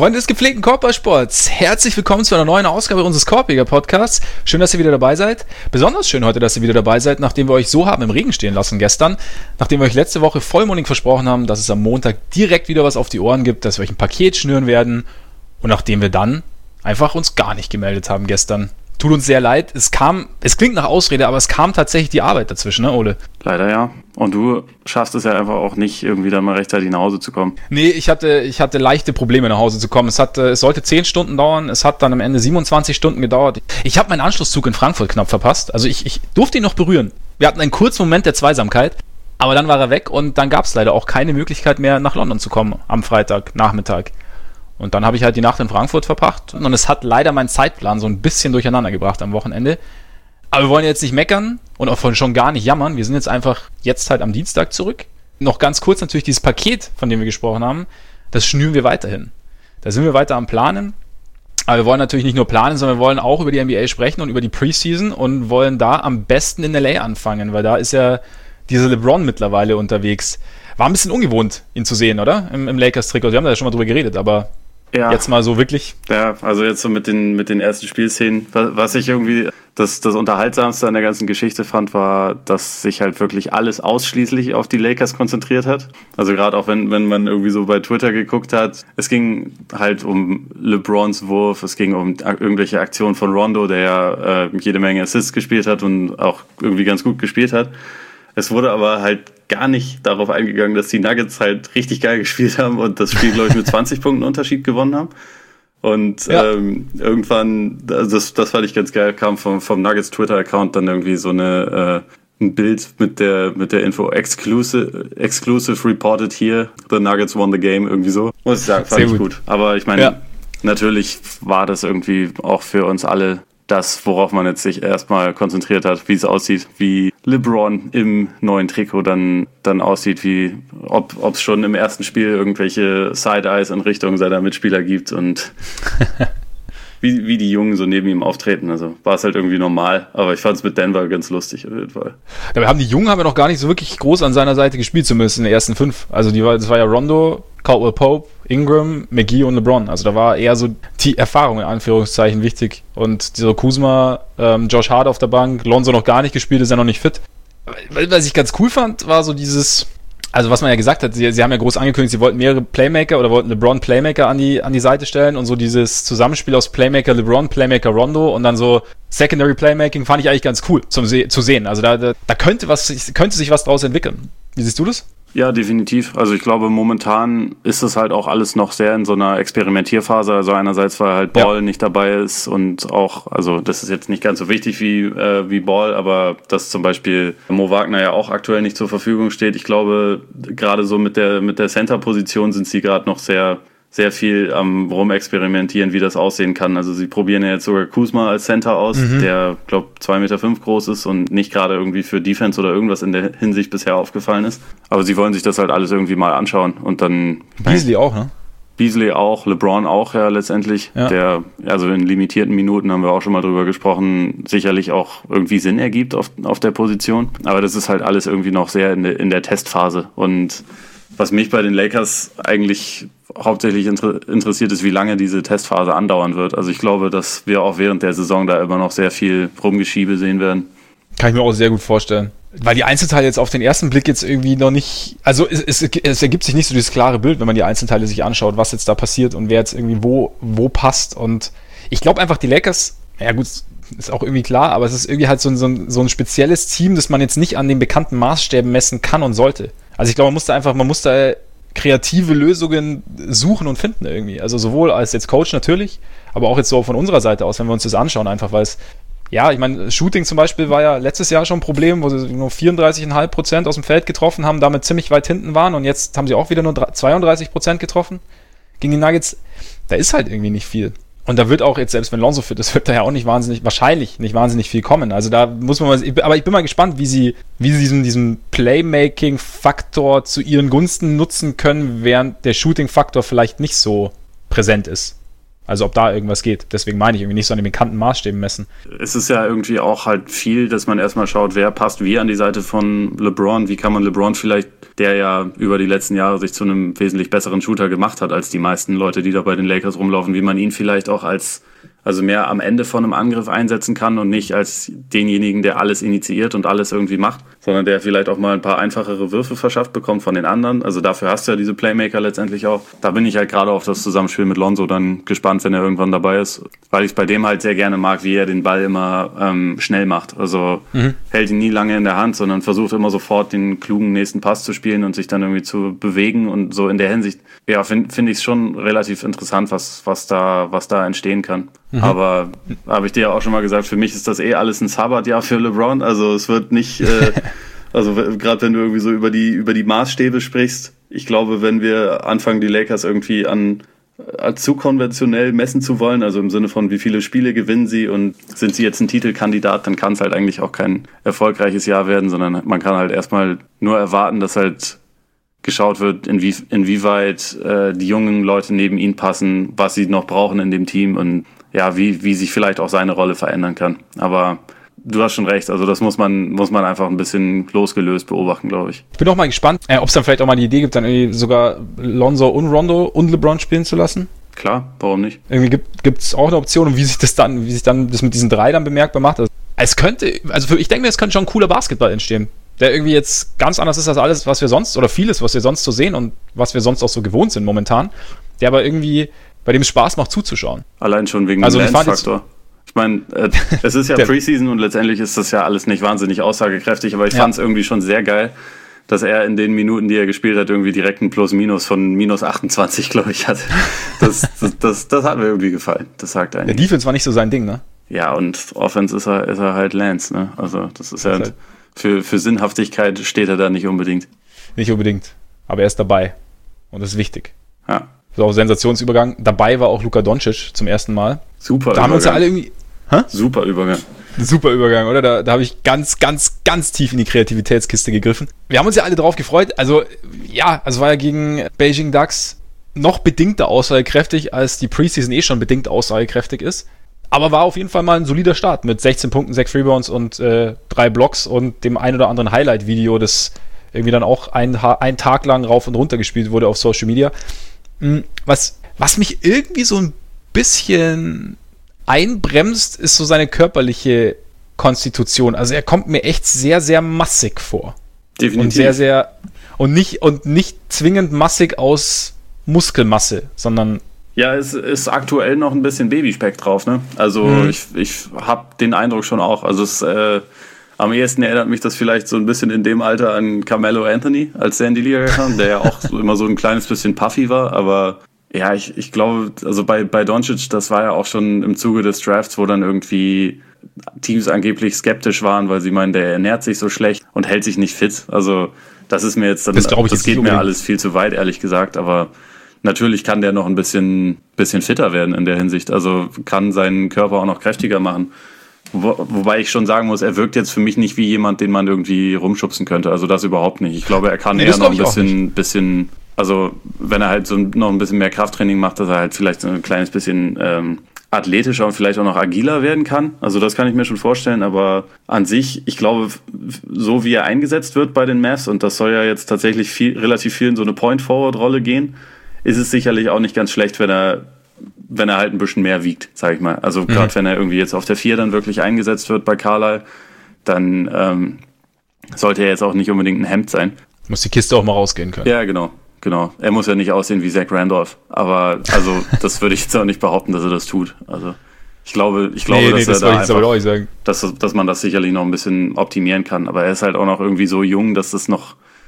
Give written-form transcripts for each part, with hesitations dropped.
Freunde des gepflegten Korbballsports, herzlich willkommen zu einer neuen Ausgabe unseres Korbjäger-Podcasts. Schön, dass ihr wieder dabei seid. Besonders schön heute, dass ihr wieder dabei seid, nachdem wir euch so haben im Regen stehen lassen gestern. Nachdem wir euch letzte Woche vollmundig versprochen haben, dass es am Montag direkt wieder was auf die Ohren gibt, dass wir euch ein Paket schnüren werden. Und nachdem wir dann einfach uns gar nicht gemeldet haben gestern. Tut uns sehr leid. Es klingt nach Ausrede, aber es kam tatsächlich die Arbeit dazwischen, ne, Ole? Leider ja. Und du schaffst es ja einfach auch nicht, irgendwie dann mal rechtzeitig nach Hause zu kommen. Nee, ich hatte leichte Probleme, nach Hause zu kommen. Es sollte 10 Stunden dauern, es hat dann am Ende 27 Stunden gedauert. Ich habe meinen Anschlusszug in Frankfurt knapp verpasst. Also ich durfte ihn noch berühren. Wir hatten einen kurzen Moment der Zweisamkeit, aber dann war er weg und dann gab es leider auch keine Möglichkeit mehr, nach London zu kommen am Freitagnachmittag. Und dann habe ich halt die Nacht in Frankfurt verbracht und es hat leider meinen Zeitplan so ein bisschen durcheinander gebracht am Wochenende. Aber wir wollen jetzt nicht meckern und auch schon gar nicht jammern. Wir sind jetzt einfach halt am Dienstag zurück. Noch ganz kurz natürlich dieses Paket, von dem wir gesprochen haben, das schnüren wir weiterhin. Da sind wir weiter am Planen. Aber wir wollen natürlich nicht nur planen, sondern wir wollen auch über die NBA sprechen und über die Preseason und wollen da am besten in LA anfangen, weil da ist ja dieser LeBron mittlerweile unterwegs. War ein bisschen ungewohnt, ihn zu sehen, oder? Im Lakers-Trikot. Wir haben da ja schon mal drüber geredet, aber ja. Jetzt mal so wirklich. Ja, also jetzt so mit den ersten Spielszenen. Was ich irgendwie das Unterhaltsamste an der ganzen Geschichte fand, war, dass sich halt wirklich alles ausschließlich auf die Lakers konzentriert hat. Also gerade auch wenn man irgendwie so bei Twitter geguckt hat, es ging halt um LeBrons Wurf, es ging um irgendwelche Aktionen von Rondo, der ja jede Menge Assists gespielt hat und auch irgendwie ganz gut gespielt hat. Es wurde aber halt gar nicht darauf eingegangen, dass die Nuggets halt richtig geil gespielt haben und das Spiel, glaube ich, mit 20 Punkten Unterschied gewonnen haben. Und ja. Irgendwann, das fand ich ganz geil, kam vom Nuggets Twitter-Account dann irgendwie so ein Bild mit der Info exclusive reported here, the Nuggets won the game, irgendwie so. Muss ich sagen, fand ich gut. Aber ich meine, Natürlich war das irgendwie auch für uns alle das, worauf man jetzt sich erstmal konzentriert hat, wie es aussieht, wie LeBron im neuen Trikot dann aussieht, wie ob es schon im ersten Spiel irgendwelche Side-Eyes in Richtung seiner Mitspieler gibt und wie die Jungen so neben ihm auftreten. Also war es halt irgendwie normal, aber ich fand es mit Denver ganz lustig auf jeden Fall. Dabei haben die Jungen noch gar nicht so wirklich groß an seiner Seite gespielt, zumindest in den ersten 5. Also das war ja Rondo, Caldwell Pope, Ingram, McGee und LeBron. Also da war eher so die Erfahrung in Anführungszeichen wichtig. Und dieser Kuzma, Josh Hart auf der Bank, Lonzo noch gar nicht gespielt, ist ja noch nicht fit. Was ich ganz cool fand, war so dieses, also was man ja gesagt hat, sie haben ja groß angekündigt, sie wollten mehrere Playmaker oder wollten LeBron Playmaker an die Seite stellen und so dieses Zusammenspiel aus Playmaker LeBron, Playmaker Rondo und dann so Secondary Playmaking fand ich eigentlich ganz cool zu sehen. Also da könnte sich was draus entwickeln. Wie siehst du das? Ja, definitiv. Also ich glaube, momentan ist es halt auch alles noch sehr in so einer Experimentierphase. Also einerseits, weil halt Ball nicht dabei ist und auch, also das ist jetzt nicht ganz so wichtig wie Ball, aber dass zum Beispiel Mo Wagner ja auch aktuell nicht zur Verfügung steht. Ich glaube, gerade so mit der Center-Position sind sie gerade noch sehr viel am Rumexperimentieren, wie das aussehen kann. Also sie probieren ja jetzt sogar Kuzma als Center aus, der, glaube 2,5 Meter groß ist und nicht gerade irgendwie für Defense oder irgendwas in der Hinsicht bisher aufgefallen ist. Aber sie wollen sich das halt alles irgendwie mal anschauen und dann... Beasley auch, ne? Beasley auch, LeBron auch, ja, letztendlich. Ja. Der, also in limitierten Minuten haben wir auch schon mal drüber gesprochen, sicherlich auch irgendwie Sinn ergibt auf der Position. Aber das ist halt alles irgendwie noch sehr in der Testphase. Und was mich bei den Lakers eigentlich hauptsächlich interessiert ist, wie lange diese Testphase andauern wird. Also ich glaube, dass wir auch während der Saison da immer noch sehr viel Rumgeschiebe sehen werden. Kann ich mir auch sehr gut vorstellen. Weil die Einzelteile jetzt auf den ersten Blick jetzt irgendwie noch nicht, also es ergibt sich nicht so dieses klare Bild, wenn man die Einzelteile sich anschaut, was jetzt da passiert und wer jetzt irgendwie wo passt. Und ich glaube einfach, die Lakers, ja gut, ist auch irgendwie klar, aber es ist irgendwie halt so ein spezielles Team, das man jetzt nicht an den bekannten Maßstäben messen kann und sollte. Also ich glaube, man muss da kreative Lösungen suchen und finden irgendwie. Also sowohl als jetzt Coach natürlich, aber auch jetzt so von unserer Seite aus, wenn wir uns das anschauen, einfach weil es, ja, ich meine, Shooting zum Beispiel war ja letztes Jahr schon ein Problem, wo sie nur 34,5% aus dem Feld getroffen haben, damit ziemlich weit hinten waren und jetzt haben sie auch wieder nur 32% getroffen gegen die Nuggets. Da ist halt irgendwie nicht viel. Und da wird auch jetzt, selbst wenn Lonzo fit ist, wird da ja auch wahrscheinlich nicht wahnsinnig viel kommen. Also da muss man aber ich bin mal gespannt, wie sie diesen Playmaking-Faktor zu ihren Gunsten nutzen können, während der Shooting-Faktor vielleicht nicht so präsent ist. Also ob da irgendwas geht. Deswegen meine ich irgendwie nicht so an den bekannten Maßstäben messen. Es ist ja irgendwie auch halt viel, dass man erstmal schaut, wer passt wie an die Seite von LeBron. Wie kann man LeBron vielleicht der ja über die letzten Jahre sich zu einem wesentlich besseren Shooter gemacht hat als die meisten Leute, die da bei den Lakers rumlaufen, wie man ihn vielleicht auch also mehr am Ende von einem Angriff einsetzen kann und nicht als denjenigen, der alles initiiert und alles irgendwie macht, sondern der vielleicht auch mal ein paar einfachere Würfe verschafft bekommt von den anderen. Also dafür hast du ja diese Playmaker letztendlich auch. Da bin ich halt gerade auf das Zusammenspiel mit Lonzo dann gespannt, wenn er irgendwann dabei ist, weil ich es bei dem halt sehr gerne mag, wie er den Ball immer schnell macht. Also hält ihn nie lange in der Hand, sondern versucht immer sofort den klugen nächsten Pass zu spielen und sich dann irgendwie zu bewegen, und so in der Hinsicht, ja, finde ich es schon relativ interessant, was da entstehen kann. Aber habe ich dir ja auch schon mal gesagt, für mich ist das alles ein Sabbatjahr für LeBron. Also es wird nicht, also gerade wenn du irgendwie so über die Maßstäbe sprichst, ich glaube, wenn wir anfangen, die Lakers irgendwie als zu konventionell messen zu wollen, also im Sinne von, wie viele Spiele gewinnen sie und sind sie jetzt ein Titelkandidat, dann kann es halt eigentlich auch kein erfolgreiches Jahr werden, sondern man kann halt erstmal nur erwarten, dass halt geschaut wird, inwieweit die jungen Leute neben ihnen passen, was sie noch brauchen in dem Team und ja, wie sich vielleicht auch seine Rolle verändern kann. Aber du hast schon recht, also das muss man einfach ein bisschen losgelöst beobachten, glaube ich. Ich bin auch mal gespannt, ob es dann vielleicht auch mal die Idee gibt, dann irgendwie sogar Lonzo und Rondo und LeBron spielen zu lassen. Klar, warum nicht? Irgendwie gibt es auch eine Option, und wie sich dann das mit diesen 3 dann bemerkbar macht. Also ich denke mir, es könnte schon ein cooler Basketball entstehen, der irgendwie jetzt ganz anders ist als alles, was wir sonst, oder vieles, was wir sonst so sehen und was wir sonst auch so gewohnt sind momentan, der aber irgendwie, bei dem es Spaß macht zuzuschauen. Allein schon wegen dem Lance-Faktor. Ich meine, es ist ja Preseason und letztendlich ist das ja alles nicht wahnsinnig aussagekräftig, aber ich fand es irgendwie schon sehr geil, dass er in den Minuten, die er gespielt hat, irgendwie direkt ein Plus-Minus von minus 28, glaube ich, hat. Das hat mir irgendwie gefallen. Das sagt eigentlich. Der Defense war nicht so sein Ding, ne? Ja, und Offense ist er halt Lance, ne? Also das ist halt für Sinnhaftigkeit steht er da nicht unbedingt. Nicht unbedingt, aber er ist dabei und das ist wichtig. Ja. So, Sensationsübergang. Dabei war auch Luka Doncic zum ersten Mal. Super da haben wir uns ja alle irgendwie... Super Übergang. Super Übergang, oder? Da habe ich ganz, ganz, ganz tief in die Kreativitätskiste gegriffen. Wir haben uns ja alle drauf gefreut. Also, ja, es war ja gegen Beijing Ducks noch bedingter aussagekräftig, als die Preseason schon bedingt aussagekräftig ist. Aber war auf jeden Fall mal ein solider Start mit 16 Punkten, 6 Rebounds und 3 Blocks und dem ein oder anderen Highlight-Video, das irgendwie dann auch einen Tag lang rauf und runter gespielt wurde auf Social Media. Was mich irgendwie so ein bisschen einbremst, ist so seine körperliche Konstitution. Also er kommt mir echt sehr, sehr massig vor. Definitiv. Und sehr, sehr und nicht zwingend massig aus Muskelmasse, sondern... Ja, es ist aktuell noch ein bisschen Babyspeck drauf, ne? Also ich habe den Eindruck schon auch. Also am ehesten erinnert mich das vielleicht so ein bisschen in dem Alter an Carmelo Anthony, als der in die Liga kam, der ja auch immer so ein kleines bisschen puffy war, aber ja, ich glaube, also bei Doncic, das war ja auch schon im Zuge des Drafts, wo dann irgendwie Teams angeblich skeptisch waren, weil sie meinen, der ernährt sich so schlecht und hält sich nicht fit. Also das ist mir jetzt dann, das geht mir alles viel zu weit, ehrlich gesagt, aber natürlich kann der noch ein bisschen fitter werden in der Hinsicht, also kann seinen Körper auch noch kräftiger machen. Wobei ich schon sagen muss, er wirkt jetzt für mich nicht wie jemand, den man irgendwie rumschubsen könnte. Also das überhaupt nicht. Ich glaube, er kann eher noch ein bisschen, also wenn er halt so noch ein bisschen mehr Krafttraining macht, dass er halt vielleicht so ein kleines bisschen athletischer und vielleicht auch noch agiler werden kann. Also das kann ich mir schon vorstellen. Aber an sich, ich glaube, so wie er eingesetzt wird bei den Mavs, und das soll ja jetzt tatsächlich relativ viel in so eine Point-Forward-Rolle gehen, ist es sicherlich auch nicht ganz schlecht, wenn er halt ein bisschen mehr wiegt, sag ich mal. Also gerade wenn er irgendwie jetzt auf der 4 dann wirklich eingesetzt wird bei Carlisle, dann sollte er jetzt auch nicht unbedingt ein Hemd sein. Muss die Kiste auch mal rausgehen können. Ja, genau. Er muss ja nicht aussehen wie Zach Randolph. Aber also das würde ich jetzt auch nicht behaupten, dass er das tut. Also ich glaube, dass er da einfach, dass man das sicherlich noch ein bisschen optimieren kann. Aber er ist halt auch noch irgendwie so jung, dass so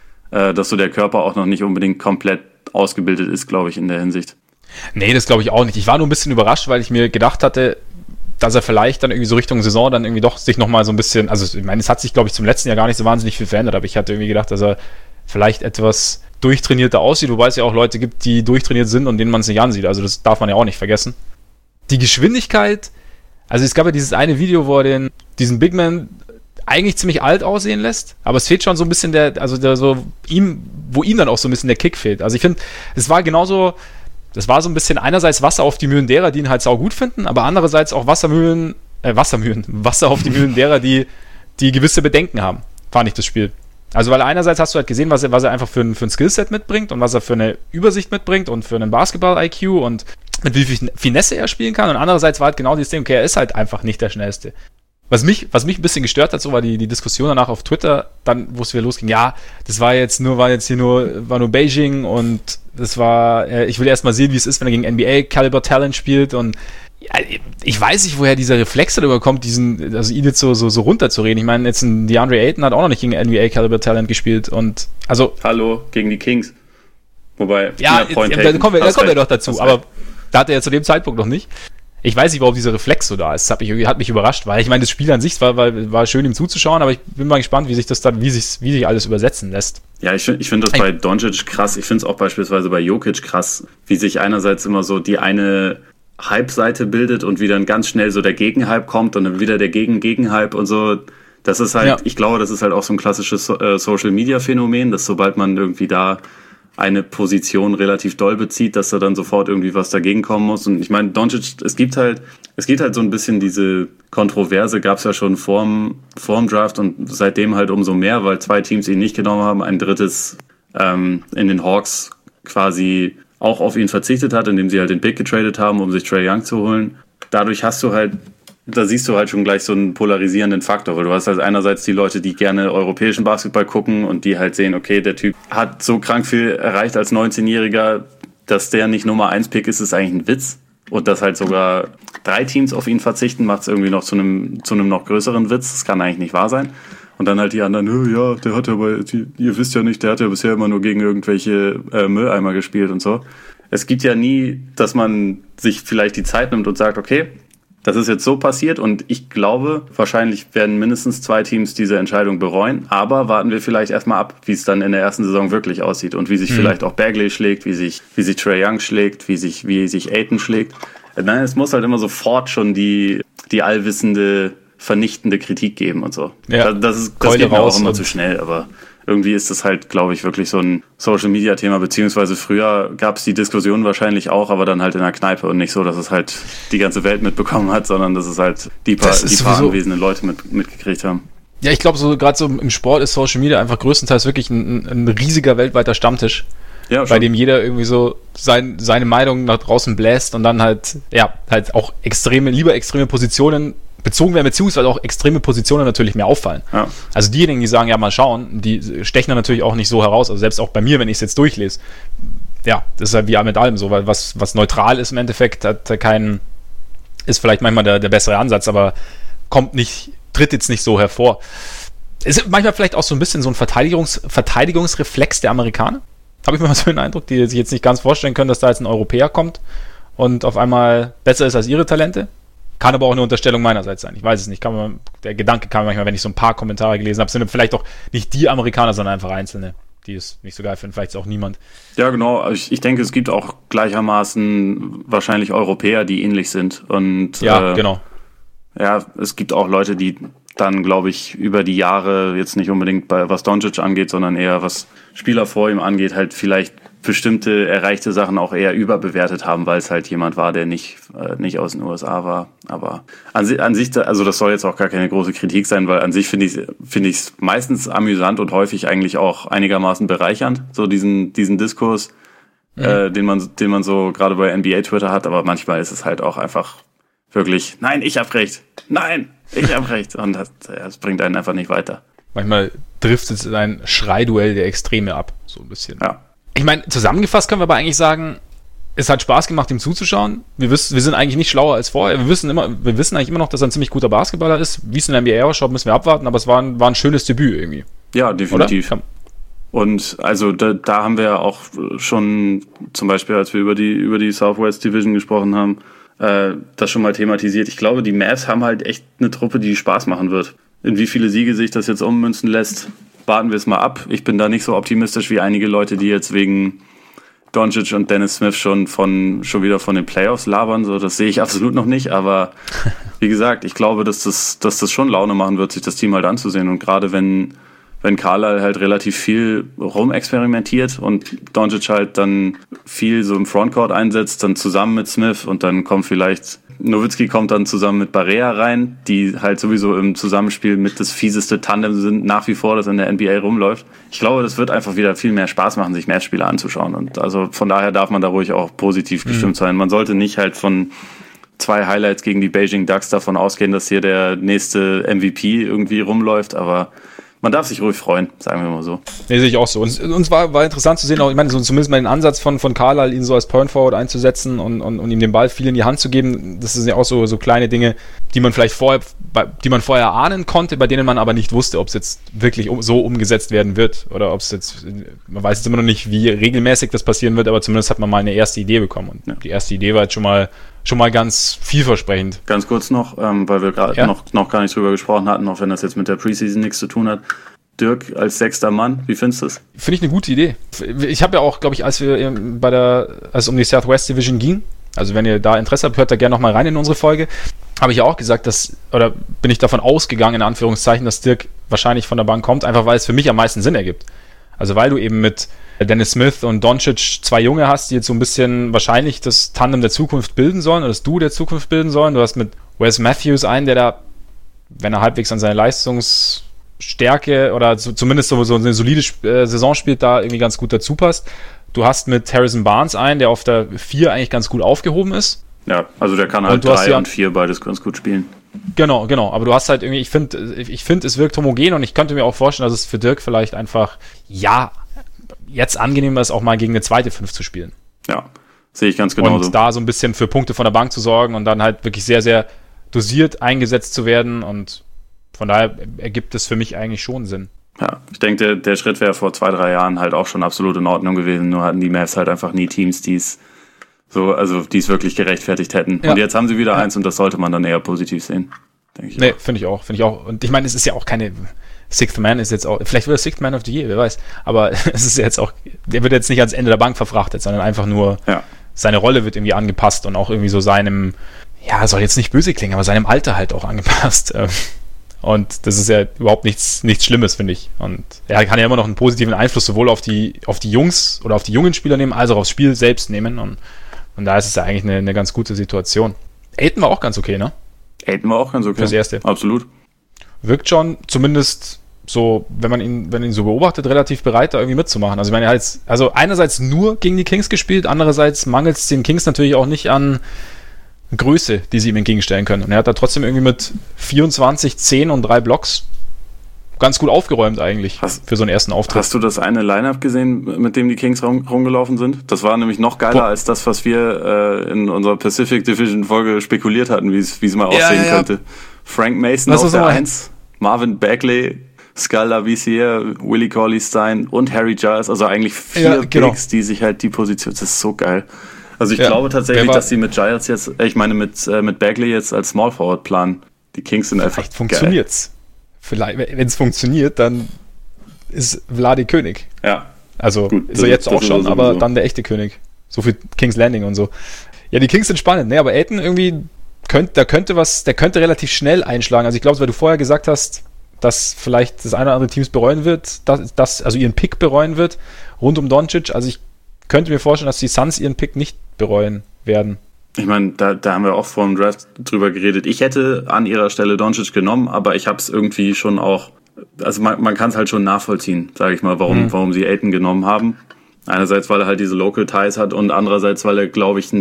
der Körper auch noch nicht unbedingt komplett ausgebildet ist, glaube ich, in der Hinsicht. Nee, das glaube ich auch nicht. Ich war nur ein bisschen überrascht, weil ich mir gedacht hatte, dass er vielleicht dann irgendwie so Richtung Saison dann irgendwie doch sich nochmal so ein bisschen, also ich meine, es hat sich, glaube ich, zum letzten Jahr gar nicht so wahnsinnig viel verändert, aber ich hatte irgendwie gedacht, dass er vielleicht etwas durchtrainierter aussieht, wobei es ja auch Leute gibt, die durchtrainiert sind und denen man es nicht ansieht, also das darf man ja auch nicht vergessen. Die Geschwindigkeit, also es gab ja dieses eine Video, wo er diesen Big Man eigentlich ziemlich alt aussehen lässt, aber es fehlt schon so ein bisschen wo ihm dann auch so ein bisschen der Kick fehlt. Also ich finde, das war so ein bisschen einerseits Wasser auf die Mühlen derer, die ihn halt sau gut finden, aber andererseits auch Wasser auf die Mühlen derer, die gewisse Bedenken haben, fand ich das Spiel. Also weil einerseits hast du halt gesehen, was er einfach für ein Skillset mitbringt und was er für eine Übersicht mitbringt und für einen Basketball-IQ und mit wie viel Finesse er spielen kann. Und andererseits war halt genau dieses Ding, okay, er ist halt einfach nicht der Schnellste. Was mich ein bisschen gestört hat, so war die Diskussion danach auf Twitter, dann, wo es wieder losging, ja, das war nur Beijing und das war, ich will erst mal sehen, wie es ist, wenn er gegen NBA-Caliber-Talent spielt und ja, ich weiß nicht, woher dieser Reflex darüber kommt, ihn jetzt so runterzureden. Ich meine, jetzt ein DeAndre Ayton hat auch noch nicht gegen NBA-Caliber-Talent gespielt und, also. Hallo, gegen die Kings. Wobei, ja, da kommen wir doch dazu, aber da hat er ja zu dem Zeitpunkt noch nicht. Ich weiß nicht, warum dieser Reflex so da ist. Das hat mich überrascht, weil ich meine, das Spiel an sich war schön, ihm zuzuschauen, aber ich bin mal gespannt, wie sich alles übersetzen lässt. Ja, ich finde das bei Doncic krass. Ich finde es auch beispielsweise bei Jokic krass, wie sich einerseits immer so die eine Hype-Seite bildet und wie dann ganz schnell so der Gegenhype kommt und dann wieder der Gegenhype und so. Das ist halt, Ich glaube, das ist halt auch so ein klassisches Social-Media-Phänomen, dass sobald man irgendwie da eine Position relativ doll bezieht, dass da dann sofort irgendwie was dagegen kommen muss. Und ich meine, Doncic, es gibt halt so ein bisschen diese Kontroverse, gab es ja schon vorm Draft und seitdem halt umso mehr, weil 2 Teams ihn nicht genommen haben, ein drittes in den Hawks quasi auch auf ihn verzichtet hat, indem sie halt den Pick getradet haben, um sich Trae Young zu holen. Dadurch da siehst du halt schon gleich so einen polarisierenden Faktor, weil du hast halt einerseits die Leute, die gerne europäischen Basketball gucken und die halt sehen, okay, der Typ hat so krank viel erreicht als 19-Jähriger, dass der nicht Nummer 1 Pick ist eigentlich ein Witz. Und dass halt sogar 3 Teams auf ihn verzichten, macht es irgendwie noch zu einem noch größeren Witz. Das kann eigentlich nicht wahr sein. Und dann halt die anderen, ja, der hat aber, ihr wisst ja nicht, der hat ja bisher immer nur gegen irgendwelche Mülleimer gespielt und so. Es gibt ja nie, dass man sich vielleicht die Zeit nimmt und sagt, okay, das ist jetzt so passiert und ich glaube, wahrscheinlich werden mindestens 2 Teams diese Entscheidung bereuen, aber warten wir vielleicht erstmal ab, wie es dann in der ersten Saison wirklich aussieht und wie sich vielleicht auch Bagley schlägt, wie sich Trae Young schlägt, wie sich Ayton schlägt. Nein, es muss halt immer sofort schon die allwissende, vernichtende Kritik geben und so. Ja, das geht mir auch immer zu schnell, aber irgendwie ist das halt, glaube ich, wirklich so ein Social-Media-Thema, beziehungsweise früher gab es die Diskussion wahrscheinlich auch, aber dann halt in der Kneipe und nicht so, dass es halt die ganze Welt mitbekommen hat, sondern dass es halt die paar anwesenden Leute mitgekriegt haben. Ja, ich glaube, so gerade so im Sport ist Social Media einfach größtenteils wirklich ein riesiger weltweiter Stammtisch, bei dem jeder irgendwie so seine Meinung nach draußen bläst und dann halt auch extreme Positionen bezogen werden, beziehungsweise auch extreme Positionen natürlich mehr auffallen. Ja. Also diejenigen, die sagen, ja, mal schauen, die stechen dann natürlich auch nicht so heraus. Also selbst auch bei mir, wenn ich es jetzt durchlese, ja, das ist halt wie mit allem so, weil was neutral ist im Endeffekt, ist vielleicht manchmal der bessere Ansatz, aber tritt jetzt nicht so hervor. Ist manchmal vielleicht auch so ein bisschen so ein Verteidigungsreflex der Amerikaner. Habe ich mal so den Eindruck, die sich jetzt nicht ganz vorstellen können, dass da jetzt ein Europäer kommt und auf einmal besser ist als ihre Talente. Kann aber auch eine Unterstellung meinerseits sein. Ich weiß es nicht. Der Gedanke kam manchmal, wenn ich so ein paar Kommentare gelesen habe, sind vielleicht auch nicht die Amerikaner, sondern einfach Einzelne, die es nicht so geil finden. Vielleicht ist auch niemand. Ja, genau. Ich denke, es gibt auch gleichermaßen wahrscheinlich Europäer, die ähnlich sind. Und genau. Ja, es gibt auch Leute, die dann, glaube ich, über die Jahre jetzt nicht unbedingt was Doncic angeht, sondern eher was Spieler vor ihm angeht, halt vielleicht bestimmte erreichte Sachen auch eher überbewertet haben, weil es halt jemand war, der nicht aus den USA war. Aber an sich, also das soll jetzt auch gar keine große Kritik sein, weil an sich finde ich es meistens amüsant und häufig eigentlich auch einigermaßen bereichernd, so diesen Diskurs, den man so gerade bei NBA Twitter hat, aber manchmal ist es halt auch einfach wirklich, nein, ich hab recht, nein, ich hab recht, und das bringt einen einfach nicht weiter. Manchmal driftet es in ein Schreiduell der Extreme ab, so ein bisschen. Ja. Ich meine, zusammengefasst können wir aber eigentlich sagen, es hat Spaß gemacht, ihm zuzuschauen. Wir sind eigentlich nicht schlauer als vorher. Wir wissen eigentlich immer noch, dass er ein ziemlich guter Basketballer ist. Wie es in der NBA ausschaut, müssen wir abwarten, aber es war ein schönes Debüt irgendwie. Ja, definitiv. Oder? Und also da haben wir ja auch schon, zum Beispiel, als wir über die Southwest Division gesprochen haben, das schon mal thematisiert. Ich glaube, die Mavs haben halt echt eine Truppe, die Spaß machen wird. In wie viele Siege sich das jetzt ummünzen lässt, warten wir es mal ab. Ich bin da nicht so optimistisch wie einige Leute, die jetzt wegen Doncic und Dennis Smith schon wieder von den Playoffs labern. So, das sehe ich absolut noch nicht. Aber wie gesagt, ich glaube, dass das schon Laune machen wird, sich das Team halt anzusehen. Und gerade wenn Carlisle halt relativ viel rumexperimentiert und Doncic halt dann viel so im Frontcourt einsetzt, dann zusammen mit Smith und dann kommt vielleicht Nowitzki kommt dann zusammen mit Barea rein, die halt sowieso im Zusammenspiel mit das fieseste Tandem sind, nach wie vor, das in der NBA rumläuft. Ich glaube, das wird einfach wieder viel mehr Spaß machen, sich Matchspiele anzuschauen. Und also von daher darf man da ruhig auch positiv gestimmt sein. Man sollte nicht halt von 2 Highlights gegen die Beijing Ducks davon ausgehen, dass hier der nächste MVP irgendwie rumläuft, aber man darf sich ruhig freuen, sagen wir mal so. Nee, sehe ich auch so. Und uns war interessant zu sehen, auch, ich meine, so zumindest mal den Ansatz von Carlisle, ihn so als Point Forward einzusetzen und ihm den Ball viel in die Hand zu geben. Das sind ja auch so kleine Dinge, die man vielleicht vorher ahnen konnte, bei denen man aber nicht wusste, ob es jetzt wirklich so umgesetzt werden wird oder ob es jetzt, man weiß jetzt immer noch nicht, wie regelmäßig das passieren wird, aber zumindest hat man mal eine erste Idee bekommen. Und die erste Idee war jetzt schon mal ganz vielversprechend. Ganz kurz noch, weil wir gerade noch gar nicht drüber gesprochen hatten, auch wenn das jetzt mit der Preseason nichts zu tun hat. Dirk als 6. Mann, wie findest du das? Finde ich eine gute Idee. Ich habe ja auch, glaube ich, als es um die Southwest Division ging, also wenn ihr da Interesse habt, hört da gerne nochmal rein in unsere Folge, habe ich ja auch gesagt, bin ich davon ausgegangen, in Anführungszeichen, dass Dirk wahrscheinlich von der Bank kommt, einfach weil es für mich am meisten Sinn ergibt. Also weil du eben mit Dennis Smith und Doncic 2 Junge hast, die jetzt so ein bisschen wahrscheinlich das Tandem der Zukunft bilden sollen oder das Duo der Zukunft bilden sollen. Du hast mit Wes Matthews einen, der da, wenn er halbwegs an seine Leistungsstärke oder zumindest so eine solide Saison spielt, da irgendwie ganz gut dazu passt. Du hast mit Harrison Barnes einen, der auf der 4 eigentlich ganz gut aufgehoben ist. Ja, also der kann halt 3 und 4 beides ganz gut spielen. Genau. Aber du hast halt irgendwie, ich finde, es wirkt homogen und ich könnte mir auch vorstellen, dass es für Dirk vielleicht einfach, jetzt angenehmer ist, auch mal gegen eine zweite 5 zu spielen. Ja, sehe ich ganz genauso. Und da so ein bisschen für Punkte von der Bank zu sorgen und dann halt wirklich sehr, sehr dosiert eingesetzt zu werden und von daher ergibt es für mich eigentlich schon Sinn. Ja, ich denke, der Schritt wäre vor 2-3 Jahren halt auch schon absolut in Ordnung gewesen, nur hatten die Mavs halt einfach nie Teams, die es wirklich gerechtfertigt hätten. Ja. Und jetzt haben sie wieder eins und das sollte man dann eher positiv sehen, denke ich. Nee, finde ich auch. Und ich meine, es ist ja auch keine Sixth Man ist jetzt auch, vielleicht wird er Sixth Man of the Year, wer weiß. Aber es ist jetzt auch, der wird jetzt nicht ans Ende der Bank verfrachtet, sondern einfach nur, seine Rolle wird irgendwie angepasst und auch irgendwie so seinem, soll jetzt nicht böse klingen, aber seinem Alter halt auch angepasst. Und das ist ja überhaupt nichts Schlimmes, finde ich. Und er kann ja immer noch einen positiven Einfluss sowohl auf die Jungs oder auf die jungen Spieler nehmen, als auch aufs Spiel selbst nehmen. Und da ist es ja eigentlich eine ganz gute Situation. Ayton war auch ganz okay, ne? Ayton war auch ganz okay. Fürs Erste. Absolut. Wirkt schon zumindest so, wenn man ihn so beobachtet, relativ bereit, da irgendwie mitzumachen. Also, ich meine, also einerseits nur gegen die Kings gespielt, andererseits mangelt es den Kings natürlich auch nicht an Größe, die sie ihm entgegenstellen können. Und er hat da trotzdem irgendwie mit 24, 10 und 3 Blocks ganz gut aufgeräumt eigentlich für so einen ersten Auftritt. Hast du das eine Line-Up gesehen, mit dem die Kings rumgelaufen sind? Das war nämlich noch geiler als das, was wir in unserer Pacific Division Folge spekuliert hatten, wie es mal aussehen könnte. Frank Mason auf der 1, Marvin Bagley, Skal Labissiere, Willie Cauley-Stein und Harry Giles, also eigentlich 4 Picks, die sich halt die Position, das ist so geil. Also ich glaube tatsächlich, dass sie mit Giles jetzt, mit Bagley jetzt als Small Forward planen. Die Kings sind einfach vielleicht funktioniert's. Vielleicht, wenn es funktioniert, dann ist Vladi König. Ja. Also gut, ist er jetzt auch schon, aber dann der echte König. So für Kings Landing und so. Ja, die Kings sind spannend, ne? Aber Ayton irgendwie der könnte relativ schnell einschlagen. Also ich glaube, weil du vorher gesagt hast, dass vielleicht das eine oder andere Teams bereuen wird, also ihren Pick bereuen wird, rund um Doncic. Also ich könnte mir vorstellen, dass die Suns ihren Pick nicht bereuen werden. Ich meine, da haben wir auch vor dem Draft drüber geredet. Ich hätte an ihrer Stelle Doncic genommen, aber ich habe es irgendwie schon auch, also man kann es halt schon nachvollziehen, sage ich mal, warum sie Ayton genommen haben. Einerseits, weil er halt diese Local Ties hat und andererseits, weil er, glaube ich,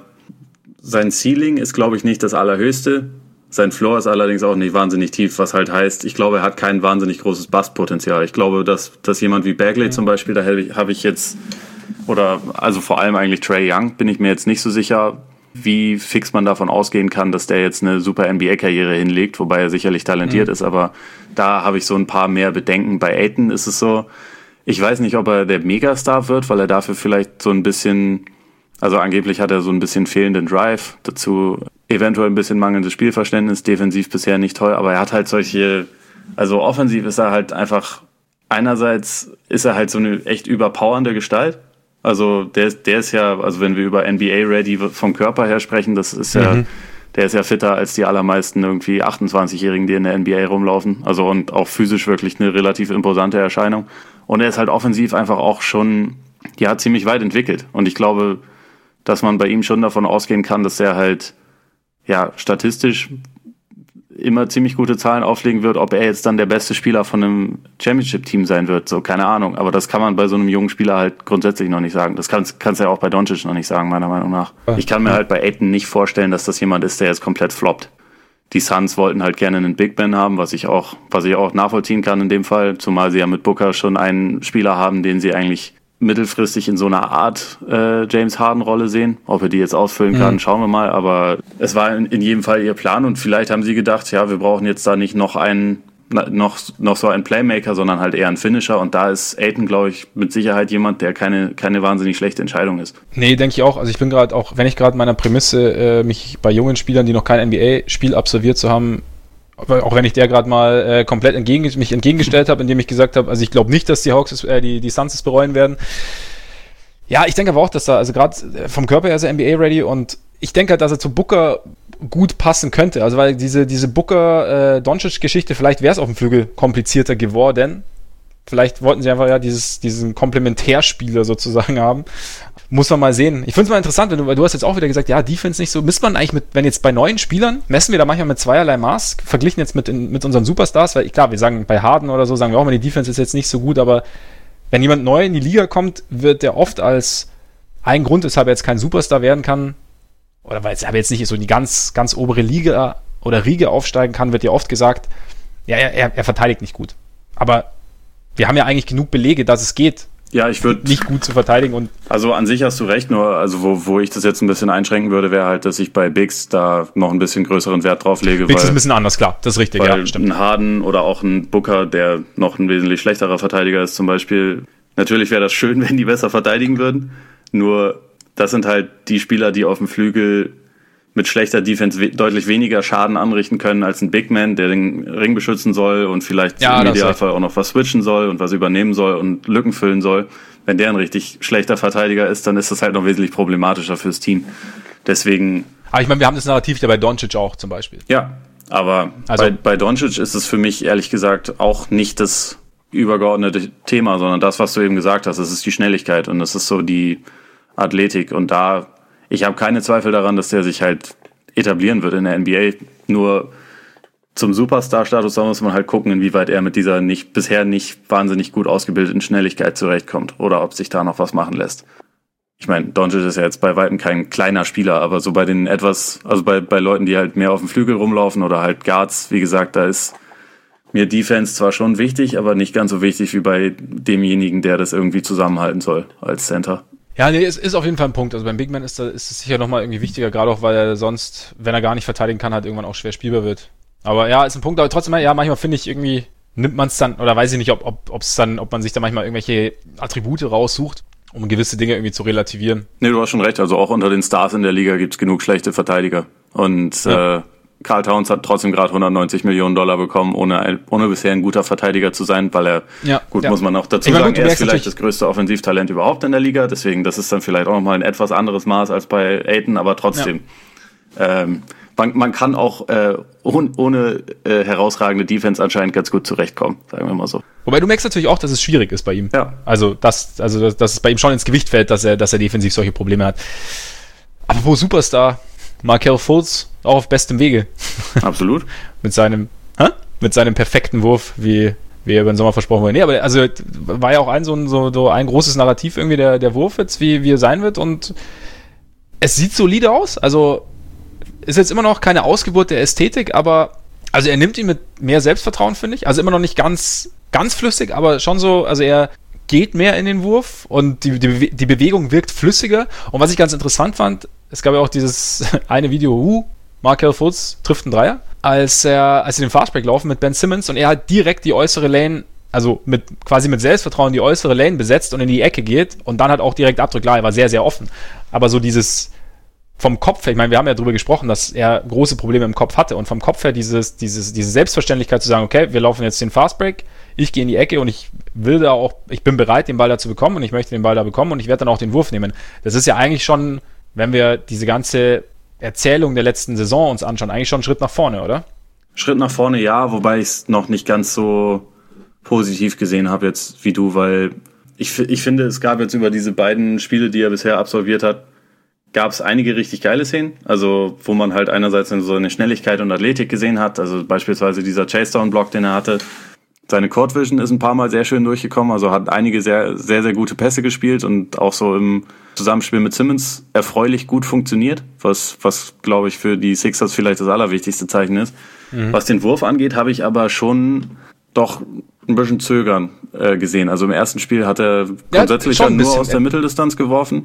sein Ceiling ist, glaube ich, nicht das allerhöchste. Sein Floor ist allerdings auch nicht wahnsinnig tief, was halt heißt, ich glaube, er hat kein wahnsinnig großes Bustpotenzial. Ich glaube, dass jemand wie Bagley zum Beispiel, da habe ich jetzt, oder also vor allem eigentlich Trae Young, bin ich mir jetzt nicht so sicher, wie fix man davon ausgehen kann, dass der jetzt eine super NBA-Karriere hinlegt, wobei er sicherlich talentiert ist, aber da habe ich so ein paar mehr Bedenken. Bei Ayton ist es so, ich weiß nicht, ob er der Megastar wird, weil er dafür vielleicht so ein bisschen, also angeblich hat er so ein bisschen fehlenden Drive, dazu eventuell ein bisschen mangelndes Spielverständnis, defensiv bisher nicht toll, aber er hat halt also offensiv ist er halt einfach, einerseits ist er halt so eine echt überpowernde Gestalt. Also der ist ja, also wenn wir über NBA-Ready vom Körper her sprechen, das ist ja, der ist ja fitter als die allermeisten irgendwie 28-Jährigen, die in der NBA rumlaufen. Also und auch physisch wirklich eine relativ imposante Erscheinung. Und er ist halt offensiv einfach auch schon, ziemlich weit entwickelt. Und ich glaube, dass man bei ihm schon davon ausgehen kann, dass er halt ja statistisch immer ziemlich gute Zahlen auflegen wird, ob er jetzt dann der beste Spieler von einem Championship-Team sein wird, so, keine Ahnung. Aber das kann man bei so einem jungen Spieler halt grundsätzlich noch nicht sagen. Das kannst du ja auch bei Doncic noch nicht sagen, meiner Meinung nach. Ich kann mir halt bei Ayton nicht vorstellen, dass das jemand ist, der jetzt komplett floppt. Die Suns wollten halt gerne einen Big Man haben, was ich auch nachvollziehen kann in dem Fall, zumal sie ja mit Booker schon einen Spieler haben, den sie eigentlich mittelfristig in so einer Art James Harden-Rolle sehen. Ob er die jetzt ausfüllen kann, schauen wir mal. Aber es war in jedem Fall ihr Plan und vielleicht haben sie gedacht, ja, wir brauchen jetzt da nicht noch so einen Playmaker, sondern halt eher einen Finisher. Und da ist Ayton, glaube ich, mit Sicherheit jemand, der keine wahnsinnig schlechte Entscheidung ist. Nee, denke ich auch. Also ich bin gerade auch, wenn ich gerade meiner Prämisse, mich bei jungen Spielern, die noch kein NBA-Spiel absolviert zu haben, auch wenn ich der gerade mal komplett mich entgegengestellt habe, indem ich gesagt habe, also ich glaube nicht, dass die die Suns es bereuen werden. Ja, ich denke aber auch, dass da, also gerade vom Körper her ist er NBA-ready und ich denke halt, dass er zu Booker gut passen könnte. Also weil diese Booker-Doncic-Geschichte, vielleicht wäre es auf dem Flügel komplizierter geworden. Vielleicht wollten sie einfach ja diesen Komplementärspieler sozusagen haben. Muss man mal sehen. Ich finde es mal interessant, weil du hast jetzt auch wieder gesagt, ja, Defense nicht so. Misst man eigentlich wenn jetzt bei neuen Spielern, messen wir da manchmal mit zweierlei Maß, verglichen jetzt mit unseren Superstars, weil klar, wir sagen bei Harden oder so, sagen wir auch mal, die Defense ist jetzt nicht so gut, aber wenn jemand neu in die Liga kommt, wird der oft als ein Grund, weshalb er jetzt kein Superstar werden kann, oder weil er jetzt nicht so in die ganz, ganz obere Liga oder Riege aufsteigen kann, wird ja oft gesagt, ja, er verteidigt nicht gut. Aber wir haben ja eigentlich genug Belege, dass es geht. Ja, ich würde nicht gut zu verteidigen. Und also an sich hast du recht, nur also wo ich das jetzt ein bisschen einschränken würde, wäre halt, dass ich bei Bigs da noch ein bisschen größeren Wert drauf lege. Bigs ist ein bisschen anders, klar, das ist richtig, ja, stimmt. Ein Harden oder auch ein Booker, der noch ein wesentlich schlechterer Verteidiger ist zum Beispiel. Natürlich wäre das schön, wenn die besser verteidigen würden, nur das sind halt die Spieler, die auf dem Flügel mit schlechter Defense deutlich weniger Schaden anrichten können als ein Big Man, der den Ring beschützen soll und vielleicht im Idealfall auch noch was switchen soll und was übernehmen soll und Lücken füllen soll. Wenn der ein richtig schlechter Verteidiger ist, dann ist das halt noch wesentlich problematischer fürs Team. Deswegen. Aber ich meine, wir haben das Narrativ ja bei Doncic auch zum Beispiel. Ja, aber bei Doncic ist es für mich ehrlich gesagt auch nicht das übergeordnete Thema, sondern das, was du eben gesagt hast, das ist die Schnelligkeit und das ist so die Athletik und ich habe keine Zweifel daran, dass der sich halt etablieren wird in der NBA. Nur zum Superstar-Status, da muss man halt gucken, inwieweit er mit dieser bisher nicht wahnsinnig gut ausgebildeten Schnelligkeit zurechtkommt oder ob sich da noch was machen lässt. Ich meine, Doncic ist ja jetzt bei weitem kein kleiner Spieler, aber so bei bei Leuten, die halt mehr auf dem Flügel rumlaufen oder halt Guards, wie gesagt, da ist mir Defense zwar schon wichtig, aber nicht ganz so wichtig wie bei demjenigen, der das irgendwie zusammenhalten soll als Center. Ja, nee, es ist auf jeden Fall ein Punkt. Also beim Big Man ist es sicher nochmal irgendwie wichtiger, gerade auch, weil er sonst, wenn er gar nicht verteidigen kann, halt irgendwann auch schwer spielbar wird. Aber ja, ist ein Punkt, aber trotzdem, ja, manchmal finde ich irgendwie, nimmt man es dann, oder weiß ich nicht, ob man sich da manchmal irgendwelche Attribute raussucht, um gewisse Dinge irgendwie zu relativieren. Nee, du hast schon recht, also auch unter den Stars in der Liga gibt's genug schlechte Verteidiger. Und Karl Towns hat trotzdem gerade $190 Millionen bekommen, ohne bisher ein guter Verteidiger zu sein, weil er, muss man auch dazu sagen, er ist vielleicht das größte Offensivtalent überhaupt in der Liga, deswegen, das ist dann vielleicht auch nochmal ein etwas anderes Maß als bei Ayton, aber trotzdem. Ja. Man kann auch ohne herausragende Defense anscheinend ganz gut zurechtkommen, sagen wir mal so. Wobei du merkst natürlich auch, dass es schwierig ist bei ihm. Ja. Also, dass es bei ihm schon ins Gewicht fällt, dass er defensiv solche Probleme hat. Aber wo Superstar Markelle Fultz auch auf bestem Wege. Absolut. mit seinem perfekten Wurf, wie er über den Sommer versprochen wurde. Nee, aber also war ja auch ein großes Narrativ irgendwie der Wurf jetzt, wie er sein wird und es sieht solide aus. Also ist jetzt immer noch keine Ausgeburt der Ästhetik, aber also er nimmt ihn mit mehr Selbstvertrauen, finde ich. Also immer noch nicht ganz flüssig, aber schon so, also er geht mehr in den Wurf und die Bewegung wirkt flüssiger. Und was ich ganz interessant fand, es gab ja auch dieses eine Video, Markelle Fultz trifft einen Dreier, als sie den Fastbreak laufen mit Ben Simmons und er halt direkt die äußere Lane, also quasi mit Selbstvertrauen die äußere Lane besetzt und in die Ecke geht und dann halt auch direkt abdrückt. Klar, er war sehr, sehr offen. Aber so dieses vom Kopf her, ich meine, wir haben ja darüber gesprochen, dass er große Probleme im Kopf hatte und vom Kopf her diese Selbstverständlichkeit zu sagen, okay, wir laufen jetzt den Fastbreak, ich gehe in die Ecke und ich bin bereit, den Ball da zu bekommen und ich möchte den Ball da bekommen und ich werde dann auch den Wurf nehmen. Das ist ja eigentlich schon, wenn wir diese ganze Erzählung der letzten Saison uns anschauen, eigentlich schon ein Schritt nach vorne, oder? Schritt nach vorne, ja, wobei ich es noch nicht ganz so positiv gesehen habe jetzt wie du, weil ich finde, es gab jetzt über diese beiden Spiele, die er bisher absolviert hat, gab es einige richtig geile Szenen, also wo man halt einerseits so eine Schnelligkeit und Athletik gesehen hat, also beispielsweise dieser Chase-Down-Block, den er hatte. Seine Court Vision ist ein paar Mal sehr schön durchgekommen, also hat einige sehr, sehr, sehr gute Pässe gespielt und auch so im Zusammenspiel mit Simmons erfreulich gut funktioniert, was glaube ich für die Sixers vielleicht das allerwichtigste Zeichen ist. Was den Wurf angeht, habe ich aber schon doch ein bisschen Zögern gesehen. Also im ersten Spiel hat er grundsätzlich ja nur aus der Mitteldistanz geworfen.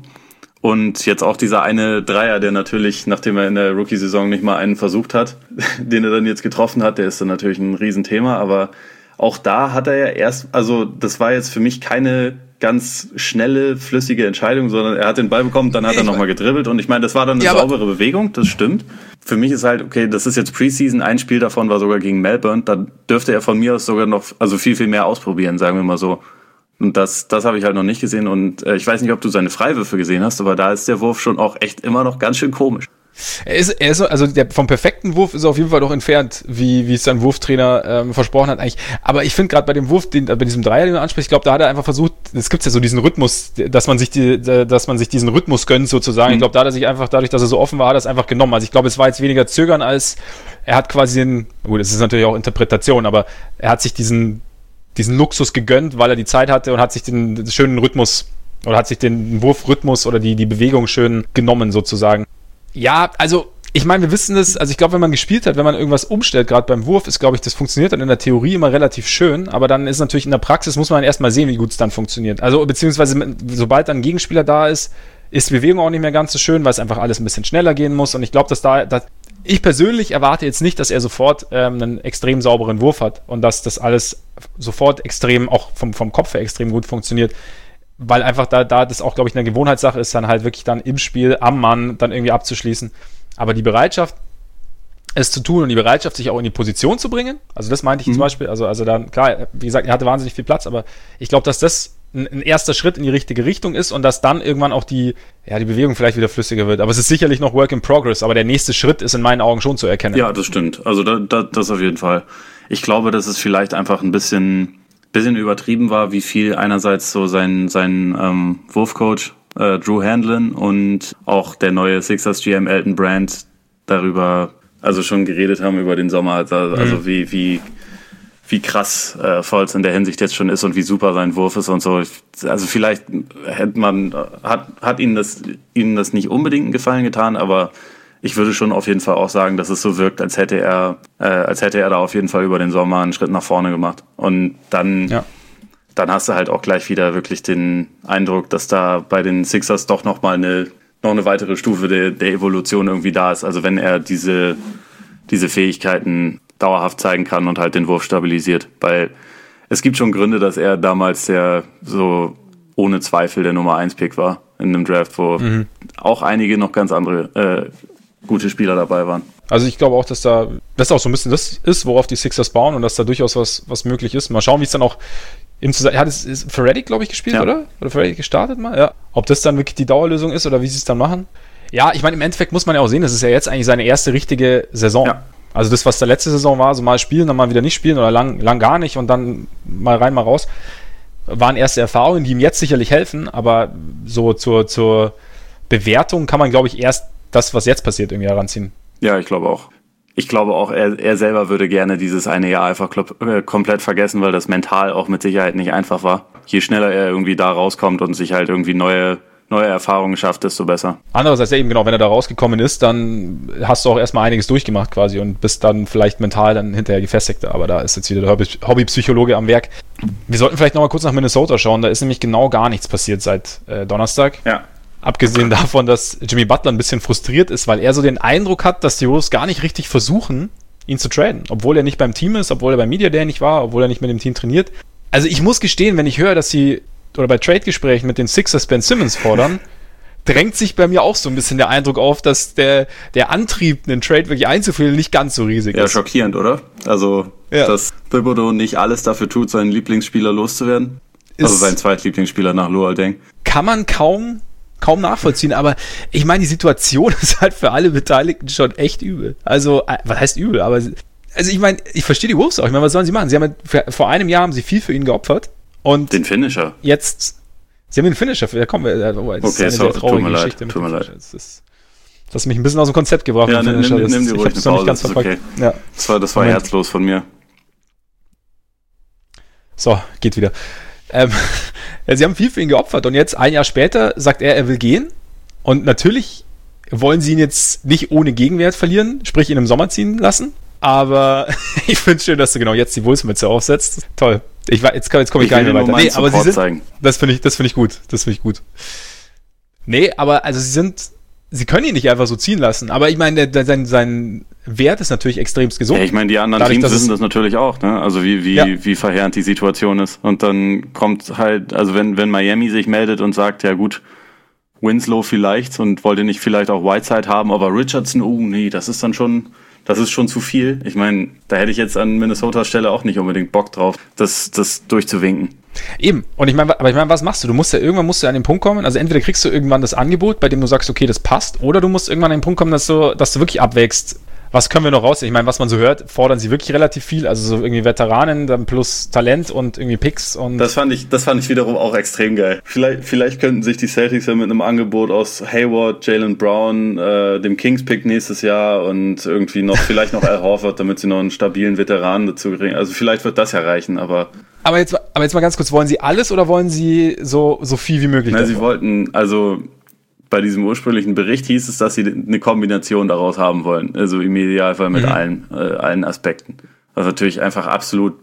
Und jetzt auch dieser eine Dreier, der natürlich, nachdem er in der Rookie-Saison nicht mal einen versucht hat, den er dann jetzt getroffen hat, der ist dann natürlich ein Riesenthema. Aber auch da hat er ja erst, also das war jetzt für mich keine ganz schnelle, flüssige Entscheidung, sondern er hat den Ball bekommen, dann hat er nochmal gedribbelt. Und ich meine, das war dann eine saubere Bewegung, das stimmt. Für mich ist halt, okay, das ist jetzt Preseason, ein Spiel davon war sogar gegen Melbourne, da dürfte er von mir aus sogar noch, also viel, viel mehr ausprobieren, sagen wir mal so. Und das habe ich halt noch nicht gesehen und ich weiß nicht, ob du seine Freiwürfe gesehen hast, aber da ist der Wurf schon auch echt immer noch ganz schön komisch. Er ist also vom perfekten Wurf ist er auf jeden Fall doch entfernt, wie es sein Wurftrainer versprochen hat eigentlich. Aber ich finde gerade bei dem Wurf, bei diesem Dreier, den du ansprichst, ich glaube, da hat er einfach versucht, es gibt ja so diesen Rhythmus, dass man sich diesen Rhythmus gönnt sozusagen. Ich glaube, da hat er sich einfach, dadurch, dass er so offen war, hat er es einfach genommen. Also ich glaube, es war jetzt weniger Zögern als, er hat quasi gut, es ist natürlich auch Interpretation, aber er hat sich diesen Luxus gegönnt, weil er die Zeit hatte und hat sich den schönen Rhythmus oder hat sich den Wurfrhythmus oder die Bewegung schön genommen sozusagen. Ja, also ich meine, wir wissen das, also ich glaube, wenn man gespielt hat, wenn man irgendwas umstellt, gerade beim Wurf, ist, glaube ich, das funktioniert dann in der Theorie immer relativ schön, aber dann ist natürlich in der Praxis, muss man erstmal sehen, wie gut es dann funktioniert. Also beziehungsweise, sobald dann ein Gegenspieler da ist die Bewegung auch nicht mehr ganz so schön, weil es einfach alles ein bisschen schneller gehen muss und ich glaube, ich persönlich erwarte jetzt nicht, dass er sofort einen extrem sauberen Wurf hat und dass das alles sofort extrem, auch vom Kopf her extrem gut funktioniert, weil einfach da das auch, glaube ich, eine Gewohnheitssache ist, dann halt wirklich dann im Spiel am Mann dann irgendwie abzuschließen. Aber die Bereitschaft, es zu tun und die Bereitschaft, sich auch in die Position zu bringen, also das meinte ich zum Beispiel, also dann, klar, wie gesagt, er hatte wahnsinnig viel Platz, aber ich glaube, dass das ein erster Schritt in die richtige Richtung ist und dass dann irgendwann auch die Bewegung vielleicht wieder flüssiger wird. Aber es ist sicherlich noch Work in Progress, aber der nächste Schritt ist in meinen Augen schon zu erkennen. Ja, das stimmt. Also das auf jeden Fall. Ich glaube, dass es vielleicht einfach ein bisschen übertrieben war, wie viel einerseits so sein Wurfcoach Drew Handlin und auch der neue Sixers GM Elton Brand darüber also schon geredet haben über den Sommer, also wie krass Fultz in der Hinsicht jetzt schon ist und wie super sein Wurf ist und so. Also vielleicht hat ihnen das nicht unbedingt einen Gefallen getan, aber ich würde schon auf jeden Fall auch sagen, dass es so wirkt, als hätte er da auf jeden Fall über den Sommer einen Schritt nach vorne gemacht. Und dann hast du halt auch gleich wieder wirklich den Eindruck, dass da bei den Sixers doch noch eine weitere Stufe der Evolution irgendwie da ist. Also wenn er diese Fähigkeiten dauerhaft zeigen kann und halt den Wurf stabilisiert. Weil es gibt schon Gründe, dass er damals der so ohne Zweifel der Nummer 1 Pick war in einem Draft, wo auch einige noch ganz andere gute Spieler dabei waren. Also ich glaube auch, dass auch so ein bisschen das ist, worauf die Sixers bauen und dass da durchaus was möglich ist. Mal schauen, wie es dann auch hat es für Reddick, glaube ich, gespielt, oder? Oder für Reddick gestartet mal? Ja. Ob das dann wirklich die Dauerlösung ist oder wie sie es dann machen? Ja, ich meine, im Endeffekt muss man ja auch sehen, das ist ja jetzt eigentlich seine erste richtige Saison. Ja. Also das, was der letzte Saison war, so mal spielen, dann mal wieder nicht spielen oder lang gar nicht und dann mal rein, mal raus, waren erste Erfahrungen, die ihm jetzt sicherlich helfen, aber so zur Bewertung kann man, glaube ich, erst das, was jetzt passiert, irgendwie heranziehen. Ja, ich glaube auch. Ich glaube auch, er selber würde gerne dieses eine Jahr einfach komplett vergessen, weil das mental auch mit Sicherheit nicht einfach war. Je schneller er irgendwie da rauskommt und sich halt irgendwie neue Erfahrungen schafft, desto besser. Andererseits eben genau, wenn er da rausgekommen ist, dann hast du auch erstmal einiges durchgemacht quasi und bist dann vielleicht mental dann hinterher gefestigter, aber da ist jetzt wieder der Hobbypsychologe am Werk. Wir sollten vielleicht nochmal kurz nach Minnesota schauen, da ist nämlich genau gar nichts passiert seit Donnerstag. Ja. Abgesehen davon, dass Jimmy Butler ein bisschen frustriert ist, weil er so den Eindruck hat, dass die Wolves gar nicht richtig versuchen, ihn zu traden. Obwohl er nicht beim Team ist, obwohl er beim Media Day nicht war, obwohl er nicht mit dem Team trainiert. Also ich muss gestehen, wenn ich höre, dass sie oder bei Trade-Gesprächen mit den Sixers Ben Simmons fordern, drängt sich bei mir auch so ein bisschen der Eindruck auf, dass der Antrieb, einen Trade wirklich einzuführen, nicht ganz so riesig ist. Ja, schockierend, oder? Also, dass Thibodeau nicht alles dafür tut, seinen Lieblingsspieler loszuwerden. Also seinen Zweitlieblingsspieler nach Luol Deng. Kann man kaum nachvollziehen, aber ich meine, die Situation ist halt für alle Beteiligten schon echt übel. Also, was heißt übel? Aber also ich meine, ich verstehe die Wolves auch. Ich meine, was sollen sie machen? Sie haben vor einem Jahr haben sie viel für ihn geopfert. Und den Finisher. Jetzt Sie haben den Finisher, da kommen wir, das ist eine sehr traurige Geschichte. Tut mir leid. Das hast mich ein bisschen aus dem Konzept gebracht. Ja, nimm dir ruhig eine Pause, das ist okay. Ja. Das war herzlos von mir. So, geht wieder. Sie haben viel für ihn geopfert und jetzt, ein Jahr später, sagt er will gehen. Und natürlich wollen sie ihn jetzt nicht ohne Gegenwert verlieren, sprich ihn im Sommer ziehen lassen. Aber ich finde es schön, dass du genau jetzt die Wolves-Mütze aufsetzt. Toll. Jetzt komme ich gar nicht mehr weiter. Nee, aber sie sind, das finde ich gut. Das finde ich gut. Nee, aber also sie können ihn nicht einfach so ziehen lassen. Aber ich meine, sein Wert ist natürlich extremst gesund. Ja, ich meine, die anderen Teams wissen das natürlich auch, ne? Also wie verheerend die Situation ist. Und dann kommt halt, also wenn Miami sich meldet und sagt, ja gut, Winslow vielleicht und wollte nicht vielleicht auch Whiteside haben, aber Richardson, nee, das ist schon zu viel. Ich meine, da hätte ich jetzt an Minnesotas Stelle auch nicht unbedingt Bock drauf, das durchzuwinken. Eben. Und ich meine, was machst du? Irgendwann musst du an den Punkt kommen, also entweder kriegst du irgendwann das Angebot, bei dem du sagst, okay, das passt, oder du musst irgendwann an den Punkt kommen, dass du wirklich abwägst, was können wir noch raus? Ich meine, was man so hört, fordern sie wirklich relativ viel, also so irgendwie Veteranen, dann plus Talent und irgendwie Picks und... Das fand ich wiederum auch extrem geil. Vielleicht könnten sich die Celtics ja mit einem Angebot aus Hayward, Jaylen Brown, dem Kings-Pick nächstes Jahr und irgendwie vielleicht noch Al Horford, damit sie noch einen stabilen Veteranen dazu kriegen. Also vielleicht wird das ja reichen, aber jetzt mal ganz kurz, wollen Sie alles oder wollen Sie so viel wie möglich? Sie wollten, also bei diesem ursprünglichen Bericht hieß es, dass sie eine Kombination daraus haben wollen. Also im Idealfall mit allen Aspekten. Was natürlich einfach absolut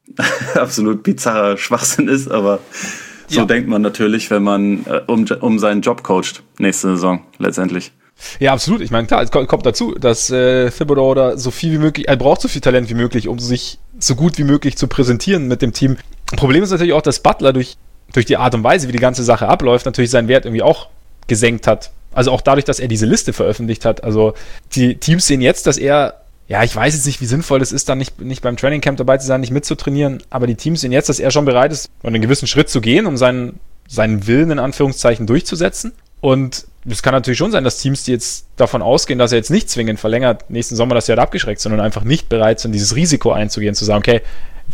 bizarrer Schwachsinn ist, aber so denkt man natürlich, wenn man um seinen Job coacht nächste Saison letztendlich. Ja, absolut. Ich meine, klar, es kommt dazu, dass Thibodeau da so viel wie möglich, er braucht so viel Talent wie möglich, um sich so gut wie möglich zu präsentieren mit dem Team. Problem ist natürlich auch, dass Butler durch die Art und Weise, wie die ganze Sache abläuft, natürlich seinen Wert irgendwie auch gesenkt hat. Also auch dadurch, dass er diese Liste veröffentlicht hat. Also die Teams sehen jetzt, dass er, ja, ich weiß jetzt nicht, wie sinnvoll das ist, dann nicht beim Trainingcamp dabei zu sein, nicht mitzutrainieren, aber die Teams sehen jetzt, dass er schon bereit ist, einen gewissen Schritt zu gehen, um seinen Willen in Anführungszeichen durchzusetzen. Und es kann natürlich schon sein, dass Teams, die jetzt davon ausgehen, dass er jetzt nicht zwingend verlängert, nächsten Sommer das Jahr abgeschreckt, sondern einfach nicht bereit sind, dieses Risiko einzugehen, zu sagen, okay,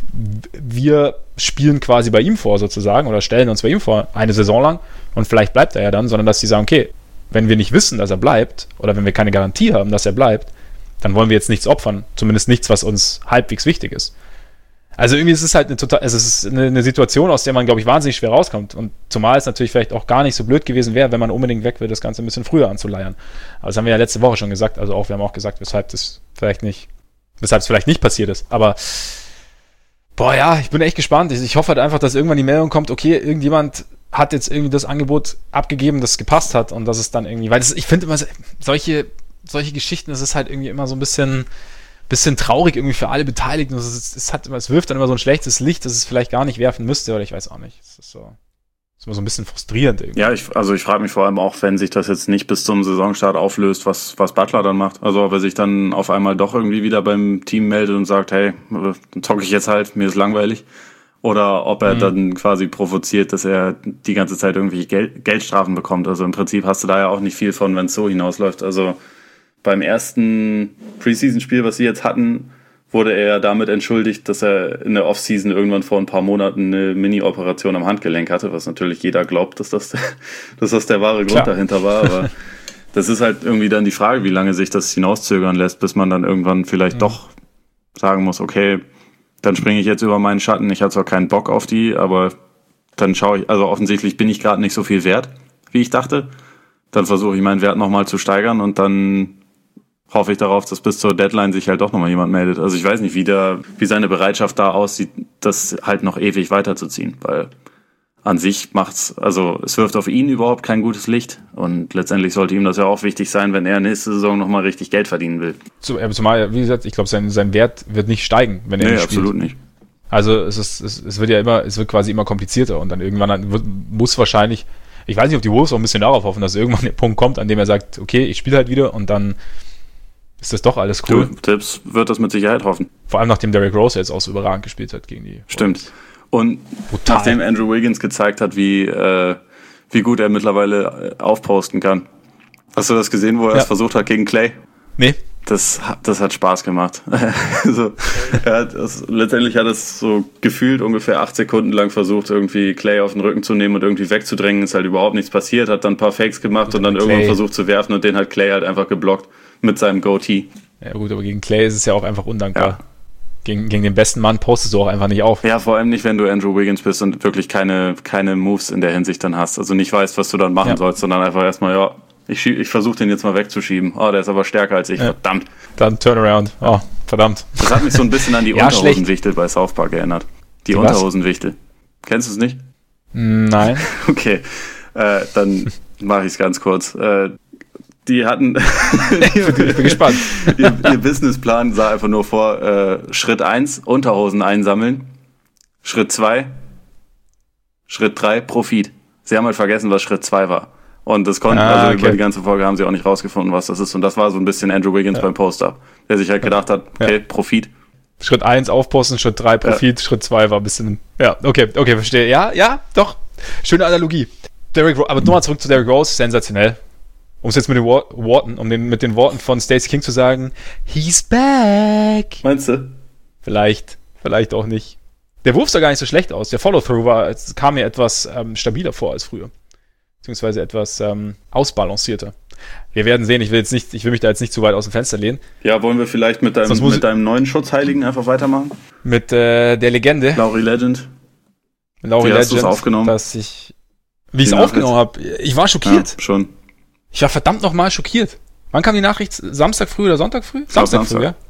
wir spielen quasi bei ihm vor sozusagen oder stellen uns bei ihm vor eine Saison lang und vielleicht bleibt er ja dann, sondern dass sie sagen, okay, wenn wir nicht wissen, dass er bleibt oder wenn wir keine Garantie haben, dass er bleibt, dann wollen wir jetzt nichts opfern, zumindest nichts, was uns halbwegs wichtig ist. Also irgendwie ist es halt eine Situation, aus der man, glaube ich, wahnsinnig schwer rauskommt und zumal es natürlich vielleicht auch gar nicht so blöd gewesen wäre, wenn man unbedingt weg will, das Ganze ein bisschen früher anzuleiern. Aber das haben wir ja letzte Woche schon gesagt, also wir haben auch gesagt, weshalb es vielleicht nicht passiert ist, aber ich bin echt gespannt. Ich hoffe halt einfach, dass irgendwann die Meldung kommt, okay, irgendjemand hat jetzt irgendwie das Angebot abgegeben, das gepasst hat und das ist dann irgendwie, weil ich finde immer solche Geschichten, das ist halt irgendwie immer so ein bisschen traurig irgendwie für alle Beteiligten. Es wirft dann immer so ein schlechtes Licht, das es vielleicht gar nicht werfen müsste oder ich weiß auch nicht. Es ist immer so ein bisschen frustrierend irgendwie. Ja, ich frage mich vor allem auch, wenn sich das jetzt nicht bis zum Saisonstart auflöst, was Butler dann macht. Also ob er sich dann auf einmal doch irgendwie wieder beim Team meldet und sagt, hey, dann zocke ich jetzt halt, mir ist langweilig. Oder ob er dann quasi provoziert, dass er die ganze Zeit irgendwelche Geldstrafen bekommt. Also im Prinzip hast du da ja auch nicht viel von, wenn es so hinausläuft. Also beim ersten Preseason-Spiel, was sie jetzt hatten, wurde er damit entschuldigt, dass er in der Offseason irgendwann vor ein paar Monaten eine Mini-Operation am Handgelenk hatte, was natürlich jeder glaubt, dass das der wahre Grund dahinter war. Aber das ist halt irgendwie dann die Frage, wie lange sich das hinauszögern lässt, bis man dann irgendwann vielleicht doch sagen muss, okay, dann springe ich jetzt über meinen Schatten. Ich habe zwar keinen Bock auf die, aber dann schaue ich, also offensichtlich bin ich gerade nicht so viel wert, wie ich dachte. Dann versuche ich meinen Wert nochmal zu steigern und dann hoffe ich darauf, dass bis zur Deadline sich halt doch nochmal jemand meldet. Also ich weiß nicht, wie seine Bereitschaft da aussieht, das halt noch ewig weiterzuziehen, weil an sich es wirft auf ihn überhaupt kein gutes Licht und letztendlich sollte ihm das ja auch wichtig sein, wenn er nächste Saison nochmal richtig Geld verdienen will. Zumal, wie gesagt, ich glaube, sein Wert wird nicht steigen, wenn er nicht spielt. Absolut nicht. Also es wird quasi immer komplizierter und dann irgendwann muss wahrscheinlich, ich weiß nicht, ob die Wolves auch ein bisschen darauf hoffen, dass irgendwann der Punkt kommt, an dem er sagt, okay, ich spiele halt wieder und dann ist das doch alles cool. Tips wird das mit Sicherheit hoffen. Vor allem nachdem Derrick Rose jetzt auch so überragend gespielt hat gegen die. Stimmt. Und nachdem Andrew Wiggins gezeigt hat, wie gut er mittlerweile aufposten kann. Hast du das gesehen, wo er es versucht hat gegen Clay? Nee. Das hat Spaß gemacht. Letztendlich hat es so gefühlt ungefähr 8 Sekunden lang versucht, irgendwie Clay auf den Rücken zu nehmen und irgendwie wegzudrängen. Ist halt überhaupt nichts passiert, hat dann ein paar Fakes gemacht und dann irgendwann versucht zu werfen und den hat Clay halt einfach geblockt mit seinem Goatee. Ja gut, aber gegen Clay ist es ja auch einfach undankbar. Ja. Gegen den besten Mann postest du auch einfach nicht auf. Ja, vor allem nicht, wenn du Andrew Wiggins bist und wirklich keine Moves in der Hinsicht dann hast. Also nicht weißt, was du dann machen sollst, sondern einfach erstmal, ich versuche den jetzt mal wegzuschieben. Oh, der ist aber stärker als ich, verdammt. Dann Turnaround, verdammt. Das hat mich so ein bisschen an die Unterhosenwichtel bei South Park erinnert. Die Unterhosenwichtel. Kennst du es nicht? Nein. Okay, dann mache ich es ganz kurz. Die hatten ich bin gespannt. ihr Businessplan sah einfach nur vor, Schritt 1, Unterhosen einsammeln, Schritt 2, Schritt 3, Profit. Sie haben halt vergessen, was Schritt 2 war. Und das konnten, über die ganze Folge haben sie auch nicht rausgefunden, was das ist. Und das war so ein bisschen Andrew Wiggins beim Post-Up, der sich halt gedacht hat, okay, Profit. Schritt 1 aufposten, Schritt 3 Profit, Schritt 2 war ein bisschen, okay, verstehe. Ja, doch, schöne Analogie. Aber nochmal zurück zu Derrick Rose, sensationell. Um es jetzt mit den Worten, mit den Worten von Stacey King zu sagen, he's back. Meinst du? Vielleicht auch nicht. Der Wurf sah gar nicht so schlecht aus. Der Follow-Through kam mir etwas stabiler vor als früher. Beziehungsweise etwas ausbalancierter. Wir werden sehen, ich will mich da jetzt nicht zu weit aus dem Fenster lehnen. Ja, wollen wir vielleicht mit deinem neuen Schutzheiligen einfach weitermachen? Mit der Legende. Laurie Legend. Wie hast du es aufgenommen? Wie ich es aufgenommen habe. Ich war schockiert. Ja, schon. Ich war verdammt nochmal schockiert. Wann kam die Nachricht? Samstag früh oder Sonntag früh? Samstag früh, ja.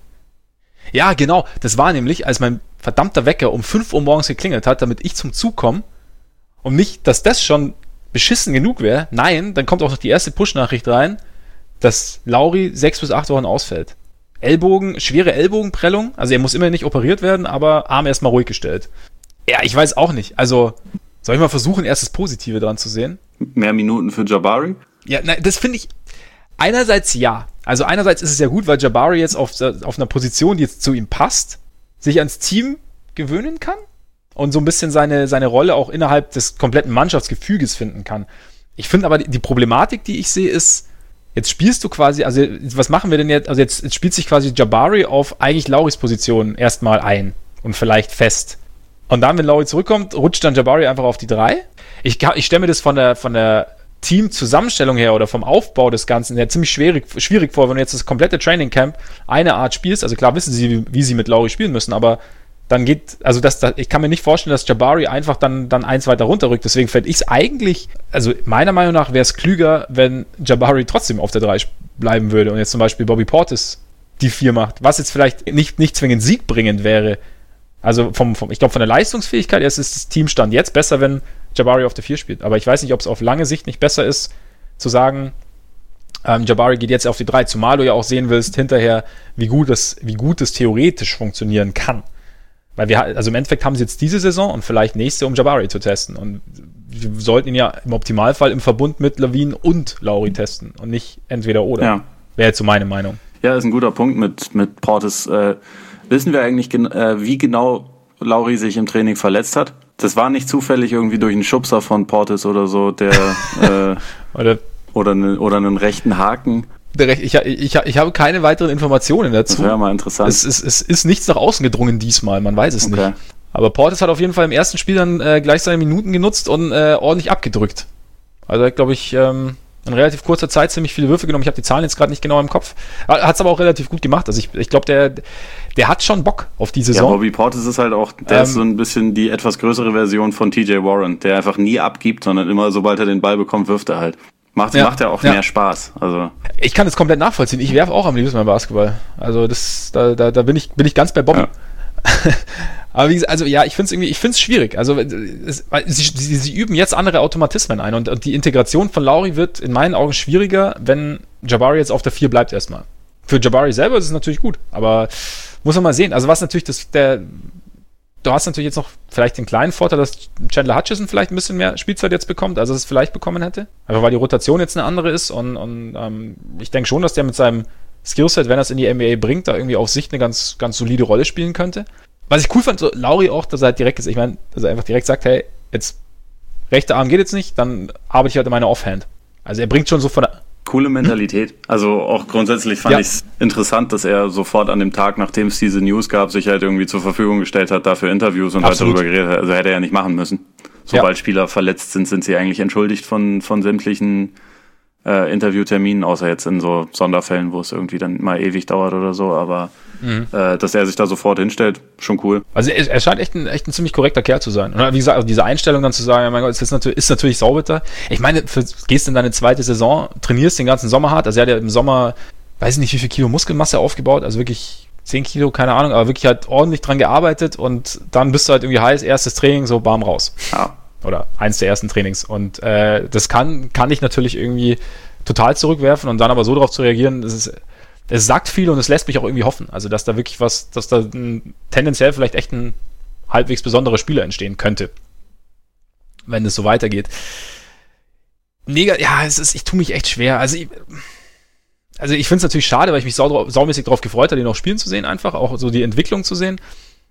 Ja, genau. Das war nämlich, als mein verdammter Wecker um 5 Uhr morgens geklingelt hat, damit ich zum Zug komme. Und nicht, dass das schon beschissen genug wäre. Nein, dann kommt auch noch die erste Push-Nachricht rein, dass Lauri 6 bis 8 Wochen ausfällt. Schwere Ellbogenprellung. Also er muss immer nicht operiert werden, aber Arm erstmal ruhig gestellt. Ja, ich weiß auch nicht. Also, soll ich mal versuchen, erst das Positive dran zu sehen? Mehr Minuten für Jabari? Ja, nein, das finde ich einerseits ja. Also einerseits ist es ja gut, weil Jabari jetzt auf einer Position, die jetzt zu ihm passt, sich ans Team gewöhnen kann und so ein bisschen seine Rolle auch innerhalb des kompletten Mannschaftsgefüges finden kann. Ich finde aber, die Problematik, die ich sehe, ist, jetzt spielst du quasi, also was machen wir denn jetzt? Also jetzt spielt sich quasi Jabari auf eigentlich Lauris Position erstmal ein und vielleicht fest. Und dann, wenn Lauri zurückkommt, rutscht dann Jabari einfach auf die 3. Ich stelle mir das von der Team-Zusammenstellung her oder vom Aufbau des Ganzen her ziemlich schwierig vor, wenn du jetzt das komplette Training Camp eine Art spielst. Also klar wissen sie, wie sie mit Lauri spielen müssen, aber dann ich kann mir nicht vorstellen, dass Jabari einfach dann eins weiter runterrückt. Deswegen fände ich es eigentlich, also meiner Meinung nach wäre es klüger, wenn Jabari trotzdem auf der 3 bleiben würde und jetzt zum Beispiel Bobby Portis die 4 macht, was jetzt vielleicht nicht zwingend siegbringend wäre. Also ich glaube von der Leistungsfähigkeit ist das Teamstand jetzt besser, wenn Jabari auf der 4 spielt. Aber ich weiß nicht, ob es auf lange Sicht nicht besser ist, zu sagen, Jabari geht jetzt auf die 3, zumal du ja auch sehen willst hinterher, wie gut das theoretisch funktionieren kann. Weil also im Endeffekt haben sie jetzt diese Saison und vielleicht nächste, um Jabari zu testen. Und wir sollten ihn ja im Optimalfall im Verbund mit Lavine und Lauri testen und nicht entweder oder. Ja. Wäre jetzt so meine Meinung. Ja, ist ein guter Punkt mit Portis. Wissen wir eigentlich, wie genau Lauri sich im Training verletzt hat? Das war nicht zufällig irgendwie durch einen Schubser von Portis oder so, der oder einen rechten Haken. Ich habe keine weiteren Informationen dazu. Das wäre mal interessant. Es ist nichts nach außen gedrungen diesmal, man weiß es nicht. Aber Portis hat auf jeden Fall im ersten Spiel dann gleich seine Minuten genutzt und ordentlich abgedrückt. Also glaube ich, in relativ kurzer Zeit ziemlich viele Würfe genommen. Ich habe die Zahlen jetzt gerade nicht genau im Kopf. Hat es aber auch relativ gut gemacht. Also ich glaube, der hat schon Bock auf die Saison. Ja, Bobby Portis ist halt auch, der ist so ein bisschen die etwas größere Version von TJ Warren, der einfach nie abgibt, sondern immer, sobald er den Ball bekommt, wirft er halt. Macht ja auch mehr Spaß. Also ich kann es komplett nachvollziehen. Ich werfe auch am liebsten beim Basketball. Also da bin ich ganz bei Bobby. Ja. Aber wie gesagt, also ja, ich finde es schwierig. Also sie üben jetzt andere Automatismen ein und die Integration von Lauri wird in meinen Augen schwieriger, wenn Jabari jetzt auf der 4 bleibt erstmal. Für Jabari selber ist es natürlich gut, aber muss man mal sehen. Also was natürlich du hast natürlich jetzt noch vielleicht den kleinen Vorteil, dass Chandler Hutchison vielleicht ein bisschen mehr Spielzeit jetzt bekommt, als er es vielleicht bekommen hätte. Einfach weil die Rotation jetzt eine andere ist und ich denke schon, dass der mit seinem Skillset, wenn er es in die NBA bringt, da irgendwie auf Sicht eine ganz, ganz solide Rolle spielen könnte. Was ich cool fand, so Lauri auch, dass er halt direkt ist, ich meine, dass er einfach direkt sagt, hey, jetzt rechter Arm geht jetzt nicht, dann arbeite ich halt in meiner Offhand. Also er bringt schon so coole Mentalität. Also auch grundsätzlich fand ich es interessant, dass er sofort an dem Tag, nachdem es diese News gab, sich halt irgendwie zur Verfügung gestellt hat, dafür Interviews und halt darüber geredet hat. Also hätte er ja nicht machen müssen. Sobald Spieler verletzt sind sie eigentlich entschuldigt von sämtlichen Interviewterminen, außer jetzt in so Sonderfällen, wo es irgendwie dann mal ewig dauert oder so, aber dass er sich da sofort hinstellt, schon cool. Also er scheint echt ein ziemlich korrekter Kerl zu sein. Und wie gesagt, also diese Einstellung dann zu sagen, ja mein Gott, ist natürlich saubitter. Ich meine, gehst in deine zweite Saison, trainierst den ganzen Sommer hart, also er hat ja im Sommer, weiß ich nicht, wie viel Kilo Muskelmasse aufgebaut, also wirklich 10 Kilo, keine Ahnung, aber wirklich halt ordentlich dran gearbeitet und dann bist du halt irgendwie heiß, erstes Training, so bam, raus. Ja. Oder eins der ersten Trainings. Und das kann ich natürlich irgendwie total zurückwerfen und dann aber so darauf zu reagieren, es sagt viel und es lässt mich auch irgendwie hoffen. Also, dass da wirklich dass da tendenziell vielleicht echt ein halbwegs besonderer Spieler entstehen könnte, wenn es so weitergeht. Ich tue mich echt schwer. Also ich finde es natürlich schade, weil ich mich saumäßig darauf gefreut habe, den noch spielen zu sehen, einfach auch so die Entwicklung zu sehen.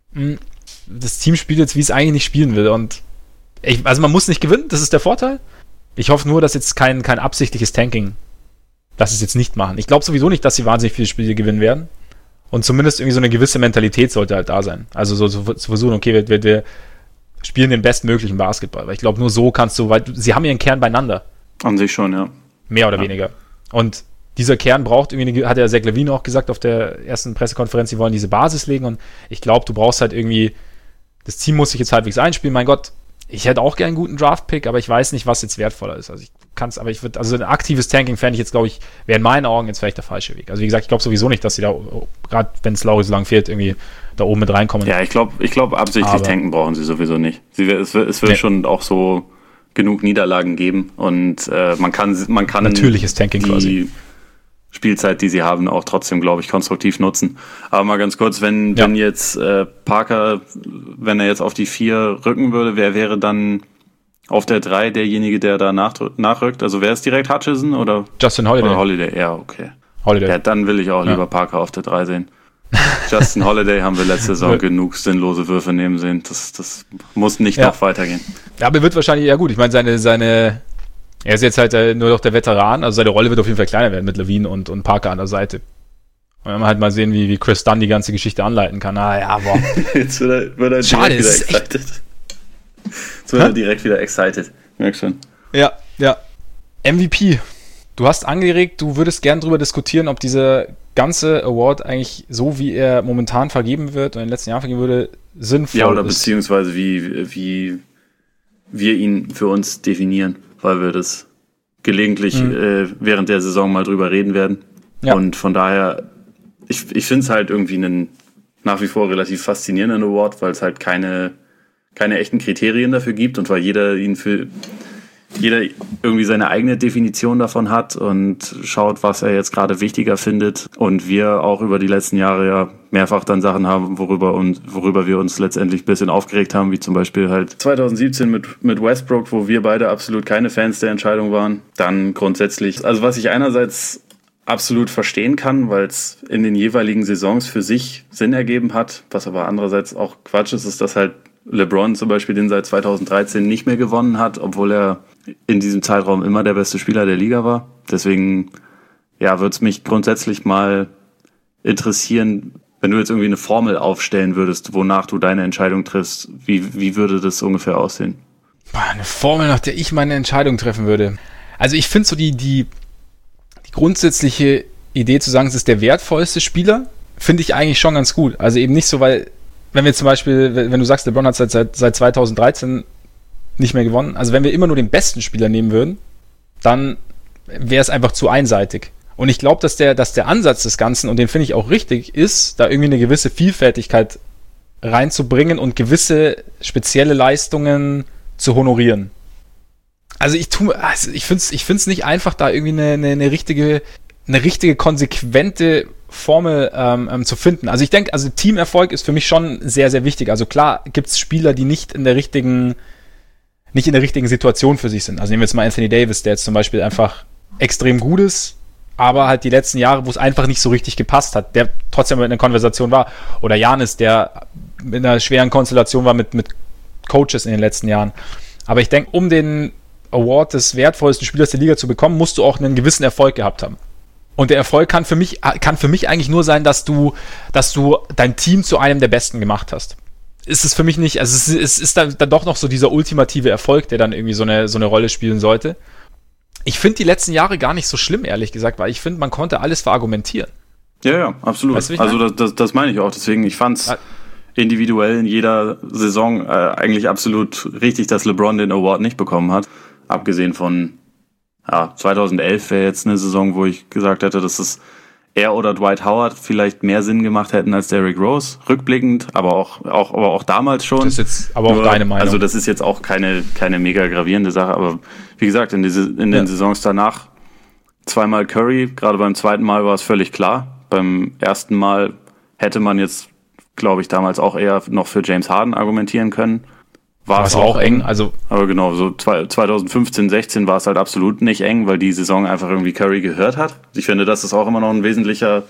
Das Team spielt jetzt, wie es eigentlich nicht spielen will und also man muss nicht gewinnen, das ist der Vorteil. Ich hoffe nur, dass jetzt kein absichtliches Tanking, dass sie es jetzt nicht machen. Ich glaube sowieso nicht, dass sie wahnsinnig viele Spiele gewinnen werden. Und zumindest irgendwie so eine gewisse Mentalität sollte halt da sein. Also so zu versuchen, okay, wir spielen den bestmöglichen Basketball. Weil ich glaube, nur so kannst du, weil sie haben ihren Kern beieinander. An sich schon, ja. Mehr oder weniger. Und dieser Kern braucht irgendwie, hat ja Zach LaVine auch gesagt auf der ersten Pressekonferenz, sie wollen diese Basis legen. Und ich glaube, du brauchst halt irgendwie, das Team muss sich jetzt halbwegs einspielen. Mein Gott, ich hätte auch gerne einen guten Draft-Pick, aber ich weiß nicht, was jetzt wertvoller ist. Also also ein aktives Tanking fände ich jetzt, glaube ich, wäre in meinen Augen jetzt vielleicht der falsche Weg. Also wie gesagt, ich glaube sowieso nicht, dass sie da, gerade wenn es Lauri so lang fehlt, irgendwie da oben mit reinkommen. Ja, ich glaube absichtlich tanken brauchen sie sowieso nicht. Es wird schon auch so genug Niederlagen geben und man kann natürliches Tanking die quasi. Spielzeit, die sie haben, auch trotzdem, glaube ich, konstruktiv nutzen. Aber mal ganz kurz, wenn jetzt Parker, wenn er jetzt auf die 4 rücken würde, wer wäre dann auf der 3 derjenige, der da nachrückt? Also wer ist direkt, Hutchison oder Justin Holiday? Oder Holiday, ja, okay. Holiday. Ja, dann will ich auch lieber Parker auf der 3 sehen. Justin Holiday haben wir letzte Saison genug sinnlose Würfe nehmen sehen. Das muss nicht noch weitergehen. Ja, aber wird wahrscheinlich, ja gut, ich meine, er ist jetzt halt nur noch der Veteran, also seine Rolle wird auf jeden Fall kleiner werden mit LaVine und Parker an der Seite. Und wenn wir halt mal sehen, wie Chris Dunn die ganze Geschichte anleiten kann. Jetzt wird er schade, direkt wieder excited. Jetzt wird er direkt wieder excited. Merk schon. Ja. MVP. Du hast angeregt, du würdest gern drüber diskutieren, ob dieser ganze Award eigentlich so, wie er momentan vergeben wird und in den letzten Jahren vergeben wurde, sinnvoll ist. Ja, oder beziehungsweise wie wir ihn für uns definieren, weil wir das gelegentlich während der Saison mal drüber reden werden. Ja. Und von daher, ich finde es halt irgendwie einen nach wie vor relativ faszinierenden Award, weil es halt keine echten Kriterien dafür gibt und weil jeder irgendwie seine eigene Definition davon hat und schaut, was er jetzt gerade wichtiger findet. Und wir auch über die letzten Jahre ja mehrfach dann Sachen haben, worüber wir uns letztendlich ein bisschen aufgeregt haben, wie zum Beispiel halt 2017 mit Westbrook, wo wir beide absolut keine Fans der Entscheidung waren. Dann grundsätzlich, also was ich einerseits absolut verstehen kann, weil es in den jeweiligen Saisons für sich Sinn ergeben hat, was aber andererseits auch Quatsch ist, dass halt LeBron zum Beispiel den seit 2013 nicht mehr gewonnen hat, obwohl er in diesem Zeitraum immer der beste Spieler der Liga war. Deswegen, würde es mich grundsätzlich mal interessieren, wenn du jetzt irgendwie eine Formel aufstellen würdest, wonach du deine Entscheidung triffst, wie würde das ungefähr aussehen? Eine Formel, nach der ich meine Entscheidung treffen würde. Also ich finde so die grundsätzliche Idee zu sagen, es ist der wertvollste Spieler, finde ich eigentlich schon ganz gut. Also eben nicht so, weil, wenn wir zum Beispiel, wenn du sagst, LeBron hat seit 2013 nicht mehr gewonnen, also wenn wir immer nur den besten Spieler nehmen würden, dann wäre es einfach zu einseitig. Und ich glaube, dass der Ansatz des Ganzen, und den finde ich auch richtig, ist, da irgendwie eine gewisse Vielfältigkeit reinzubringen und gewisse spezielle Leistungen zu honorieren. Also ich finde es nicht einfach, da irgendwie eine richtige konsequente Formel zu finden. Also ich denke, also Teamerfolg ist für mich schon sehr, sehr wichtig. Also klar gibt es Spieler, die nicht in der richtigen Situation für sich sind. Also nehmen wir jetzt mal Anthony Davis, der jetzt zum Beispiel einfach extrem gut ist, aber halt die letzten Jahre, wo es einfach nicht so richtig gepasst hat, der trotzdem in einer Konversation war. Oder Giannis, der in einer schweren Konstellation war mit Coaches in den letzten Jahren. Aber ich denke, um Award des wertvollsten Spielers der Liga zu bekommen, musst du auch einen gewissen Erfolg gehabt haben. Und der Erfolg kann für mich eigentlich nur sein, dass du dein Team zu einem der Besten gemacht hast. Ist es für mich nicht, also es ist dann doch noch so dieser ultimative Erfolg, der dann irgendwie so eine Rolle spielen sollte. Ich finde die letzten Jahre gar nicht so schlimm, ehrlich gesagt, weil ich finde, man konnte alles verargumentieren. Ja, absolut. Weißt du, also das meine ich auch. Deswegen, ich fand es individuell in jeder Saison eigentlich absolut richtig, dass LeBron den Award nicht bekommen hat. Abgesehen von 2011 wäre jetzt eine Saison, wo ich gesagt hätte, dass es er oder Dwight Howard vielleicht mehr Sinn gemacht hätten als Derrick Rose, rückblickend, aber auch damals schon. Das ist jetzt aber auch deine Meinung. Also das ist jetzt auch keine mega gravierende Sache, aber wie gesagt, in den Saisons danach zweimal Curry, gerade beim zweiten Mal war es völlig klar. Beim ersten Mal hätte man jetzt, glaube ich, damals auch eher noch für James Harden argumentieren können. War es auch eng. Also, aber genau, so 2015, 16 war es halt absolut nicht eng, weil die Saison einfach irgendwie Curry gehört hat. Ich finde, das ist auch immer noch ein wesentlicher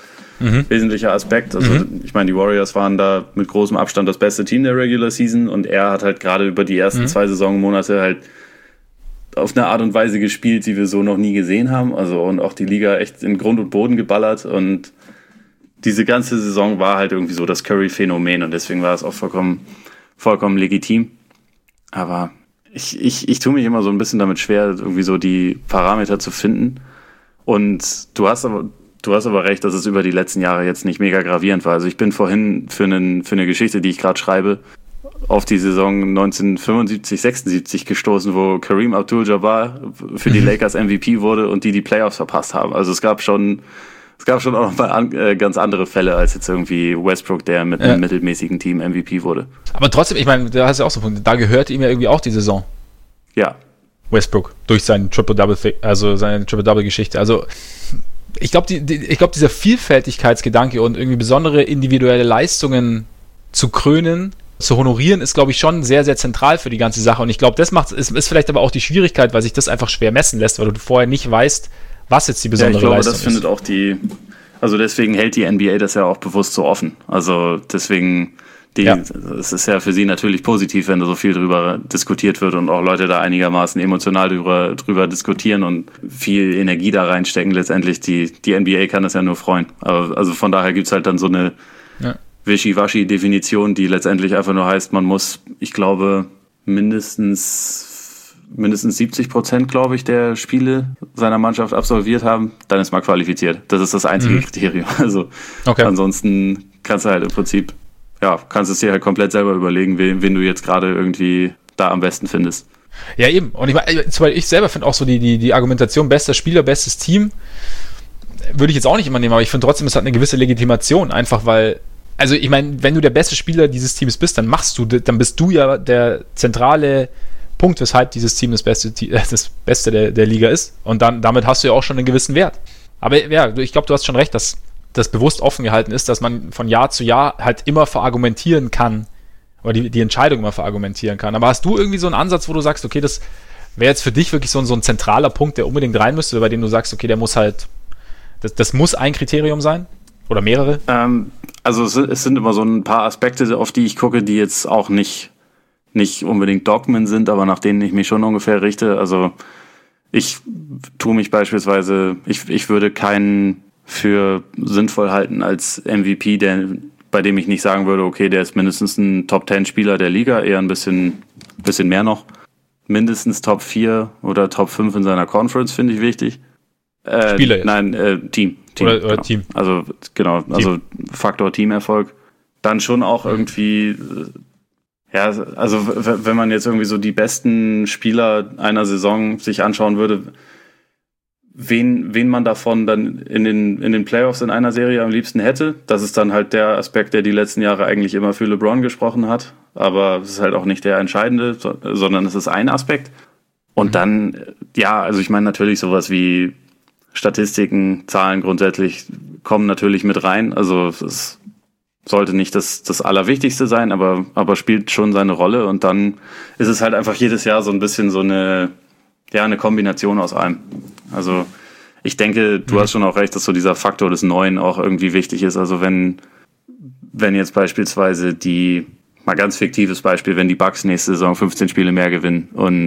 Aspekt. Also ich meine, die Warriors waren da mit großem Abstand das beste Team der Regular Season und er hat halt gerade über die ersten 2 Saisonmonate halt auf eine Art und Weise gespielt, die wir so noch nie gesehen haben. Also und auch die Liga echt in Grund und Boden geballert und diese ganze Saison war halt irgendwie so das Curry-Phänomen und deswegen war es auch vollkommen legitim. Aber ich tue mich immer so ein bisschen damit schwer, irgendwie so die Parameter zu finden. Und du hast aber recht, dass es über die letzten Jahre jetzt nicht mega gravierend war. Also ich bin vorhin für eine Geschichte, die ich gerade schreibe, auf die Saison 1975, 76 gestoßen, wo Kareem Abdul-Jabbar für die Lakers MVP wurde und die Playoffs verpasst haben. Also es gab schon auch noch mal ganz andere Fälle als jetzt irgendwie Westbrook, der mit einem mittelmäßigen Team MVP wurde. Aber trotzdem, ich meine, da hast du auch so einen Punkt, da gehörte ihm ja irgendwie auch die Saison. Ja. Westbrook, durch seinen Triple-Double-Geschichte. Also ich glaube, dieser Vielfältigkeitsgedanke und irgendwie besondere individuelle Leistungen zu krönen, zu honorieren, ist, glaube ich, schon sehr, sehr zentral für die ganze Sache. Und ich glaube, ist vielleicht aber auch die Schwierigkeit, weil sich das einfach schwer messen lässt, weil du vorher nicht weißt, was jetzt die besondere Leistung ist. Ich glaube, das findet auch deswegen hält die NBA das ja auch bewusst so offen. Also deswegen, es ist ja für sie natürlich positiv, wenn da so viel drüber diskutiert wird und auch Leute da einigermaßen emotional drüber diskutieren und viel Energie da reinstecken. Letztendlich, die NBA kann das ja nur freuen. Aber, also von daher gibt's halt dann so eine Wischiwaschi-Definition, die letztendlich einfach nur heißt, man muss, ich glaube, mindestens 70%, glaube ich, der Spiele seiner Mannschaft absolviert haben, dann ist man qualifiziert. Das ist das einzige Kriterium. Also ansonsten kannst du halt im Prinzip, kannst es dir halt komplett selber überlegen, wen du jetzt gerade irgendwie da am besten findest. Ja, eben. Und ich selber finde auch so die Argumentation bester Spieler, bestes Team, würde ich jetzt auch nicht immer nehmen, aber ich finde trotzdem, es hat eine gewisse Legitimation, einfach weil, also ich meine, wenn du der beste Spieler dieses Teams bist, dann bist du ja der zentrale Punkt, weshalb dieses Team das Beste der Liga ist. Und damit hast du ja auch schon einen gewissen Wert. Aber ja, ich glaube, du hast schon recht, dass das bewusst offen gehalten ist, dass man von Jahr zu Jahr halt immer verargumentieren kann, oder die Entscheidung immer verargumentieren kann. Aber hast du irgendwie so einen Ansatz, wo du sagst, okay, das wäre jetzt für dich wirklich so ein zentraler Punkt, der unbedingt rein müsste, bei dem du sagst, okay, der muss halt, das muss ein Kriterium sein? Oder mehrere? Also es sind immer so ein paar Aspekte, auf die ich gucke, die jetzt auch nicht unbedingt Dogmen sind, aber nach denen ich mich schon ungefähr richte. Also ich tue mich beispielsweise, ich würde keinen für sinnvoll halten als MVP, bei dem ich nicht sagen würde, okay, der ist mindestens ein Top-10-Spieler der Liga, eher ein bisschen mehr noch. Mindestens Top 4 oder Top 5 in seiner Conference finde ich wichtig. Spieler jetzt? Nein, Team. Oder genau. Team. Also Faktor Teamerfolg. Dann schon auch irgendwie... Ja, also wenn man jetzt irgendwie so die besten Spieler einer Saison sich anschauen würde, wen man davon dann in den Playoffs in einer Serie am liebsten hätte, das ist dann halt der Aspekt, der die letzten Jahre eigentlich immer für LeBron gesprochen hat, aber es ist halt auch nicht der entscheidende, sondern es ist ein Aspekt. Und dann, also ich meine natürlich sowas wie Statistiken, Zahlen grundsätzlich kommen natürlich mit rein, also es sollte nicht das Allerwichtigste sein, aber spielt schon seine Rolle und dann ist es halt einfach jedes Jahr so ein bisschen so eine Kombination aus allem. Also ich denke, du hast schon auch recht, dass so dieser Faktor des Neuen auch irgendwie wichtig ist. Also wenn jetzt beispielsweise mal ganz fiktives Beispiel, wenn die Bucks nächste Saison 15 Spiele mehr gewinnen und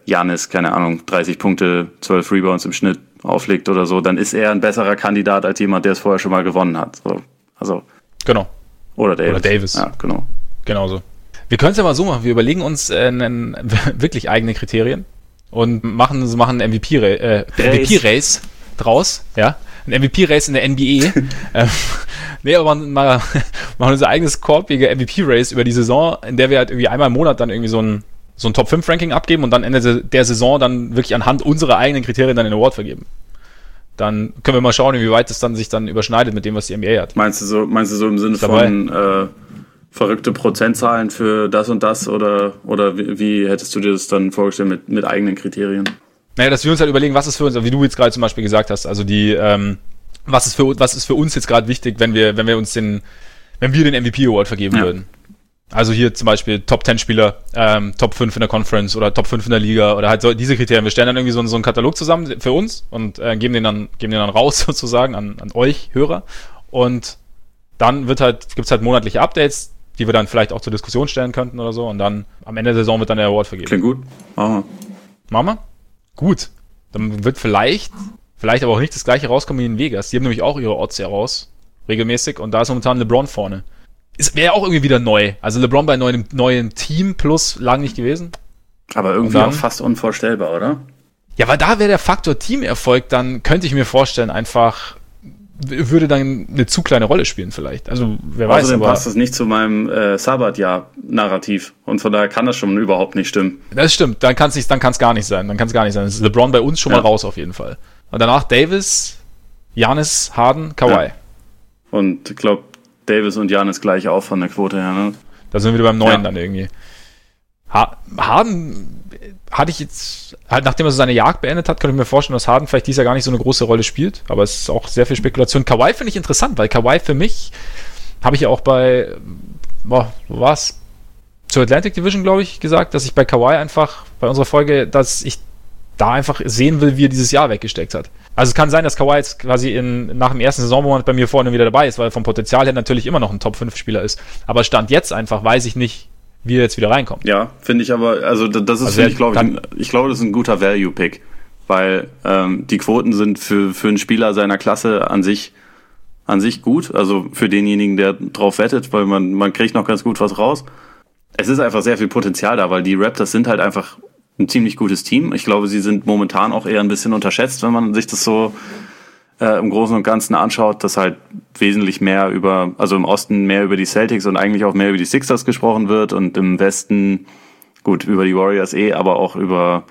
Giannis, keine Ahnung, 30 Punkte, 12 Rebounds im Schnitt auflegt oder so, dann ist er ein besserer Kandidat als jemand, der es vorher schon mal gewonnen hat. So, also Genau. Oder Davis. Oder Davis. Ja, genau. Genauso. Wir können es ja mal so machen. Wir überlegen uns wirklich eigene Kriterien und machen einen MVP-Race draus. Ja, ein MVP-Race in der NBA. Nee, aber machen unser eigenes korbige MVP-Race über die Saison, in der wir halt irgendwie einmal im Monat dann irgendwie so ein Top-5-Ranking abgeben und dann Ende der Saison dann wirklich anhand unserer eigenen Kriterien dann den Award vergeben. Dann können wir mal schauen, inwieweit das dann sich dann überschneidet mit dem, was die NBA hat. Meinst du so im Sinne von verrückte Prozentzahlen für das und das oder wie hättest du dir das dann vorgestellt mit eigenen Kriterien? Naja, dass wir uns halt überlegen, was ist für uns, wie du jetzt gerade zum Beispiel gesagt hast, also die, was ist für uns jetzt gerade wichtig, wenn wir den MVP Award vergeben würden. Also hier zum Beispiel Top 10 Spieler, Top 5 in der Conference oder Top 5 in der Liga oder halt so diese Kriterien. Wir stellen dann irgendwie so einen Katalog zusammen für uns und geben den dann raus sozusagen an euch Hörer und dann gibt's halt monatliche Updates, die wir dann vielleicht auch zur Diskussion stellen könnten oder so und dann am Ende der Saison wird dann der Award vergeben. Klingt gut. Machen wir? Gut. Dann wird vielleicht aber auch nicht das gleiche rauskommen wie in Vegas. Die haben nämlich auch ihre Odds heraus, regelmäßig und da ist momentan LeBron vorne. Wäre auch irgendwie wieder neu. Also LeBron bei neuen Team plus lang nicht gewesen. Aber irgendwie auch fast unvorstellbar, oder? Ja, weil da wäre der Faktor Teamerfolg, dann könnte ich mir vorstellen, einfach würde dann eine zu kleine Rolle spielen vielleicht. Also wer weiß. Außerdem passt das nicht zu meinem Sabbatjahr-Narrativ. Und von daher kann das schon überhaupt nicht stimmen. Das stimmt, dann kann es gar nicht sein. Das ist LeBron bei uns schon mal raus auf jeden Fall. Und danach Davis, Giannis, Harden, Kawhi. Ja. Und ich glaube, Davis und Giannis gleich auch von der Quote her, ne? Da sind wir wieder beim Neuen dann irgendwie. Harden hatte ich jetzt, halt nachdem er so seine Jagd beendet hat, könnte ich mir vorstellen, dass Harden vielleicht dieses Jahr gar nicht so eine große Rolle spielt, aber es ist auch sehr viel Spekulation. Kawhi finde ich interessant, weil Kawhi für mich, habe ich ja auch bei, wo war's? Zur Atlantic Division, glaube ich, gesagt, dass ich bei Kawhi einfach, bei unserer Folge, dass ich da einfach sehen will, wie er dieses Jahr weggesteckt hat. Also es kann sein, dass Kawhi jetzt quasi nach dem ersten Saisonmonat bei mir vorne wieder dabei ist, weil vom Potenzial her natürlich immer noch ein Top-5-Spieler ist. Aber Stand jetzt einfach weiß ich nicht, wie er jetzt wieder reinkommt. Ja, finde ich aber, also das ist, ich glaube, das ist ein guter Value-Pick, weil die Quoten sind für einen Spieler seiner Klasse an sich gut, also für denjenigen, der drauf wettet, weil man kriegt noch ganz gut was raus. Es ist einfach sehr viel Potenzial da, weil die Raptors sind halt einfach ein ziemlich gutes Team. Ich glaube, sie sind momentan auch eher ein bisschen unterschätzt, wenn man sich das so im Großen und Ganzen anschaut, dass halt wesentlich mehr also im Osten mehr über die Celtics und eigentlich auch mehr über die Sixers gesprochen wird und im Westen, gut, über die Warriors aber auch über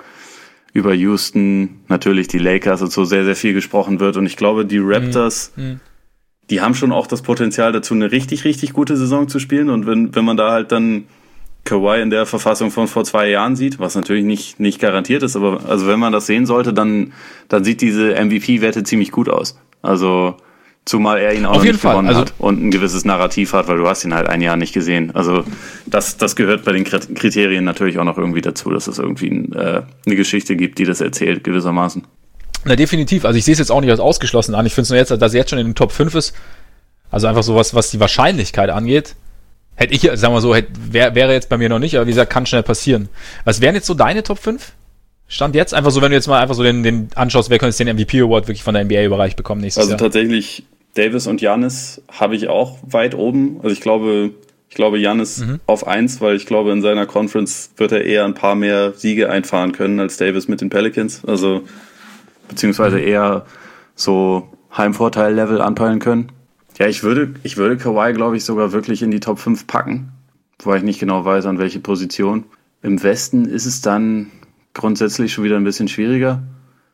Houston, natürlich die Lakers und so sehr, sehr viel gesprochen wird. Und ich glaube, die Raptors, die haben schon auch das Potenzial dazu, eine richtig, richtig gute Saison zu spielen. Und wenn man da halt dann Kawhi in der Verfassung von vor 2 Jahren sieht, was natürlich nicht garantiert ist, aber also wenn man das sehen sollte, dann sieht diese MVP-Wette ziemlich gut aus. Also zumal er ihn auch noch nicht gewonnen hat und ein gewisses Narrativ hat, weil du hast ihn halt ein Jahr nicht gesehen. Also das gehört bei den Kriterien natürlich auch noch irgendwie dazu, dass es irgendwie eine Geschichte gibt, die das erzählt gewissermaßen. Na definitiv, also ich sehe es jetzt auch nicht als ausgeschlossen an. Ich finde es nur jetzt, dass er jetzt schon in den Top 5 ist, also einfach sowas, was die Wahrscheinlichkeit angeht, hätte ich, sagen wir so, wäre jetzt bei mir noch nicht, aber wie gesagt, kann schnell passieren. Was wären jetzt so deine Top 5? Stand jetzt? Einfach so, wenn du jetzt mal einfach so den anschaust, wer könnte den MVP Award wirklich von der NBA überreicht bekommen nächstes Jahr? Also tatsächlich, Davis und Giannis habe ich auch weit oben. Also ich glaube Giannis auf 1, weil ich glaube, in seiner Conference wird er eher ein paar mehr Siege einfahren können als Davis mit den Pelicans. Also beziehungsweise eher so Heimvorteil-Level anpeilen können. Ja, ich würde Kawhi, glaube ich, sogar wirklich in die Top 5 packen, wobei ich nicht genau weiß, an welche Position. Im Westen ist es dann grundsätzlich schon wieder ein bisschen schwieriger.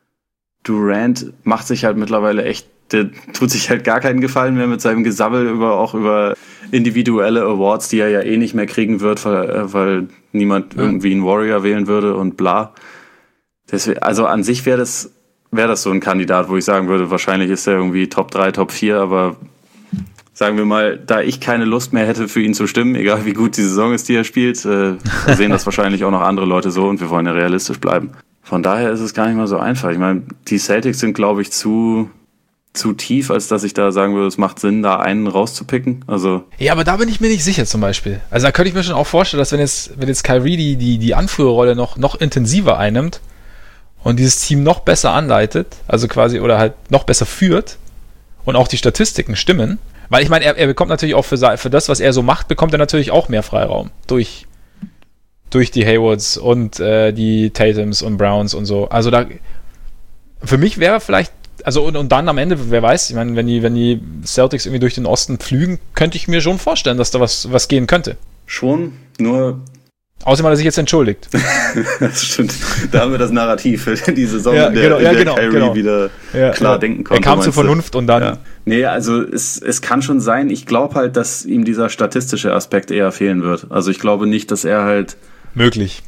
Durant macht sich halt mittlerweile echt, der tut sich halt gar keinen Gefallen mehr mit seinem Gesabbel über individuelle Awards, die er ja eh nicht mehr kriegen wird, weil niemand irgendwie einen Warrior wählen würde und bla. Deswegen, also an sich wäre das so ein Kandidat, wo ich sagen würde, wahrscheinlich ist er irgendwie Top 3, Top 4, aber sagen wir mal, da ich keine Lust mehr hätte, für ihn zu stimmen, egal wie gut die Saison ist, die er spielt, sehen das wahrscheinlich auch noch andere Leute so und wir wollen ja realistisch bleiben. Von daher ist es gar nicht mal so einfach. Ich meine, die Celtics sind, glaube ich, zu zu tief, als dass ich da sagen würde, es macht Sinn, da einen rauszupicken. Also ja, aber da bin ich mir nicht sicher zum Beispiel. Also da könnte ich mir schon auch vorstellen, dass wenn jetzt Kyrie die Anführerrolle noch intensiver einnimmt und dieses Team noch besser anleitet, also quasi oder halt noch besser führt und auch die Statistiken stimmen, weil ich meine, er bekommt natürlich auch für das, was er so macht, bekommt er natürlich auch mehr Freiraum durch die Haywards und die Tatums und Browns und so. Also da für mich wäre vielleicht, also und dann am Ende, wer weiß, ich meine, wenn die Celtics irgendwie durch den Osten pflügen, könnte ich mir schon vorstellen, dass da was gehen könnte. Schon, nur Außerdem hat er sich jetzt entschuldigt. Das stimmt. Da haben wir das Narrativ für die Saison, in der Kyrie wieder klar denken konnte. Er kam zur Vernunft und dann... Ja. Nee, also es kann schon sein. Ich glaube halt, dass ihm dieser statistische Aspekt eher fehlen wird. Also ich glaube nicht, dass er halt... Möglich.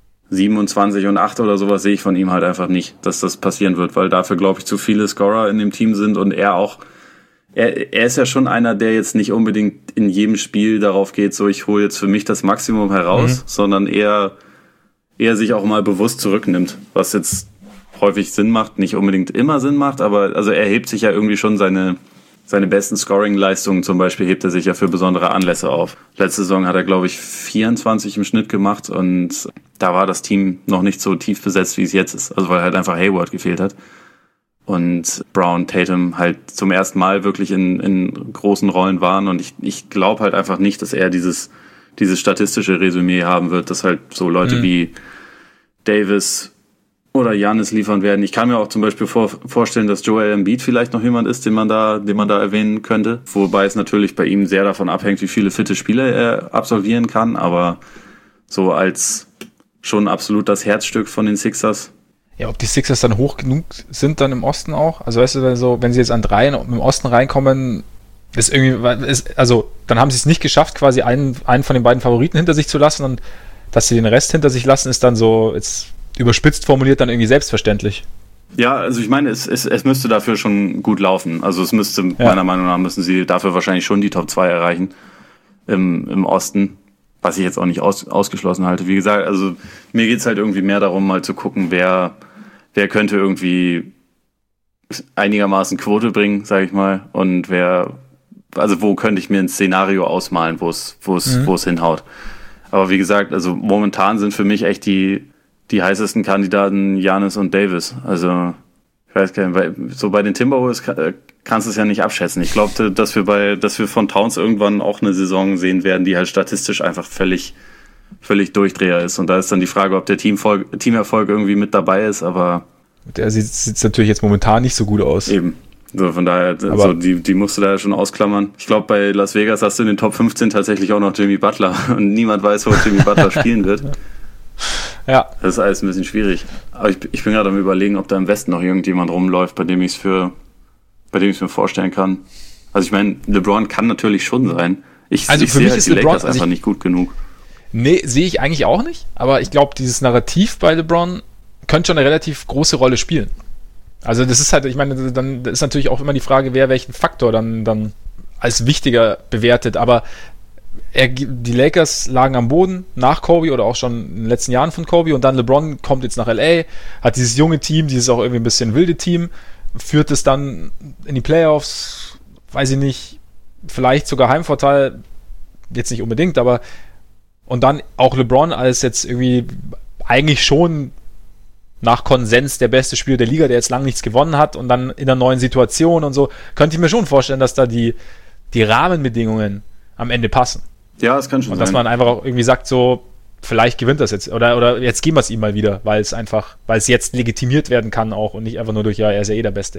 27 und 8 oder sowas sehe ich von ihm halt einfach nicht, dass das passieren wird, weil dafür, glaube ich, zu viele Scorer in dem Team sind und er auch... Er ist ja schon einer, der jetzt nicht unbedingt in jedem Spiel darauf geht, so ich hole jetzt für mich das Maximum heraus, sondern eher sich auch mal bewusst zurücknimmt, was jetzt häufig Sinn macht, nicht unbedingt immer Sinn macht, aber also er hebt sich ja irgendwie schon seine besten Scoring-Leistungen zum Beispiel hebt er sich ja für besondere Anlässe auf. Letzte Saison hat er, glaube ich, 24 im Schnitt gemacht und da war das Team noch nicht so tief besetzt, wie es jetzt ist, also weil halt einfach Hayward gefehlt hat. Und Brown, Tatum halt zum ersten Mal wirklich in großen Rollen waren und ich glaube halt einfach nicht, dass er dieses statistische Resümee haben wird, dass halt so Leute wie Davis oder Giannis liefern werden. Ich kann mir auch zum Beispiel vorstellen, dass Joel Embiid vielleicht noch jemand ist, den man da erwähnen könnte, wobei es natürlich bei ihm sehr davon abhängt, wie viele fitte Spiele er absolvieren kann, aber so als schon absolut das Herzstück von den Sixers. Ja, ob die Sixers dann hoch genug sind dann im Osten auch? Also weißt du, wenn sie jetzt an 3 im Osten reinkommen, dann haben sie es nicht geschafft, quasi einen von den beiden Favoriten hinter sich zu lassen und dass sie den Rest hinter sich lassen, ist dann so, jetzt überspitzt formuliert, dann irgendwie selbstverständlich. Ja, also ich meine, es müsste dafür schon gut laufen. Also es müsste, meiner Meinung nach, müssen sie dafür wahrscheinlich schon die Top 2 erreichen im Osten. Was ich jetzt auch nicht ausgeschlossen halte. Wie gesagt, also mir geht's halt irgendwie mehr darum, mal zu gucken, wer könnte irgendwie einigermaßen Quote bringen, sage ich mal, und wo könnte ich mir ein Szenario ausmalen, wo es hinhaut. Aber wie gesagt, also momentan sind für mich echt die heißesten Kandidaten Giannis und Davis. Also ich weiß gar nicht, weil so bei den Timberwolves kannst du es ja nicht abschätzen. Ich glaube, dass wir von Towns irgendwann auch eine Saison sehen werden, die halt statistisch einfach völlig Durchdreher ist. Und da ist dann die Frage, ob der Teamerfolg irgendwie mit dabei ist, aber... Der sieht natürlich jetzt momentan nicht so gut aus. Eben. So, von daher, also die musst du da ja schon ausklammern. Ich glaube, bei Las Vegas hast du in den Top 15 tatsächlich auch noch Jimmy Butler und niemand weiß, wo Jimmy Butler spielen wird. Ja. Das ist alles ein bisschen schwierig. Aber ich bin gerade am Überlegen, ob da im Westen noch irgendjemand rumläuft, bei dem ich es mir vorstellen kann. Also ich meine, LeBron kann natürlich schon sein. Ich sehe halt die Lakers einfach nicht gut genug. Nee, sehe ich eigentlich auch nicht. Aber ich glaube, dieses Narrativ bei LeBron könnte schon eine relativ große Rolle spielen. Also das ist halt, ich meine, dann ist natürlich auch immer die Frage, wer welchen Faktor dann als wichtiger bewertet. Aber die Lakers lagen am Boden nach Kobe oder auch schon in den letzten Jahren von Kobe und dann LeBron kommt jetzt nach LA, hat dieses junge Team, dieses auch irgendwie ein bisschen wilde Team, führt es dann in die Playoffs, weiß ich nicht, vielleicht sogar Heimvorteil, jetzt nicht unbedingt, aber und dann auch LeBron als jetzt irgendwie eigentlich schon nach Konsens der beste Spieler der Liga, der jetzt lange nichts gewonnen hat und dann in einer neuen Situation und so, könnte ich mir schon vorstellen, dass da die Rahmenbedingungen am Ende passen. Ja, das kann schon sein. Und dass man einfach auch irgendwie sagt, so, vielleicht gewinnt das jetzt. Oder jetzt geben wir es ihm mal wieder, weil es jetzt legitimiert werden kann auch und nicht einfach nur durch, ja, er ist ja der Beste.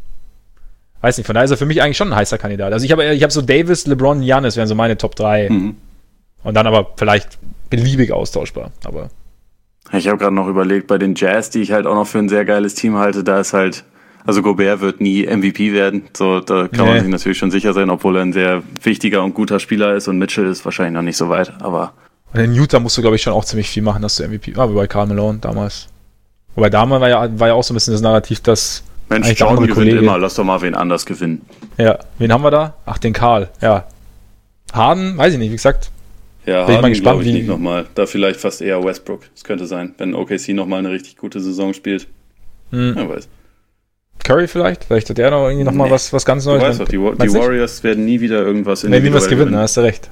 Weiß nicht, von daher ist er für mich eigentlich schon ein heißer Kandidat. Also ich hab so Davis, LeBron, Giannis wären so meine Top 3. Und dann aber vielleicht beliebig austauschbar. Aber ich habe gerade noch überlegt, bei den Jazz, die ich halt auch noch für ein sehr geiles Team halte, da ist halt, also Gobert wird nie MVP werden, so da kann man sich natürlich schon sicher sein, obwohl er ein sehr wichtiger und guter Spieler ist und Mitchell ist wahrscheinlich noch nicht so weit, aber... Und in Utah musst du, glaube ich, schon auch ziemlich viel machen, dass du MVP... wie bei Karl Malone damals. Wobei damals war ja auch so ein bisschen das Narrativ, dass... Mensch, Jordan gewinnt immer, lass doch mal wen anders gewinnen. Ja, wen haben wir da? Ach, den Karl, ja. Harden, weiß ich nicht, wie gesagt. Ja, bin Harden, glaube ich, nicht nochmal. Da vielleicht fast eher Westbrook. Das könnte sein, wenn OKC nochmal eine richtig gute Saison spielt. Wer weiß. Curry vielleicht? Vielleicht hat der noch irgendwie nochmal was ganz Neues. Du weißt doch, die Warriors werden nie wieder irgendwas individuell gewinnen. Hast du recht.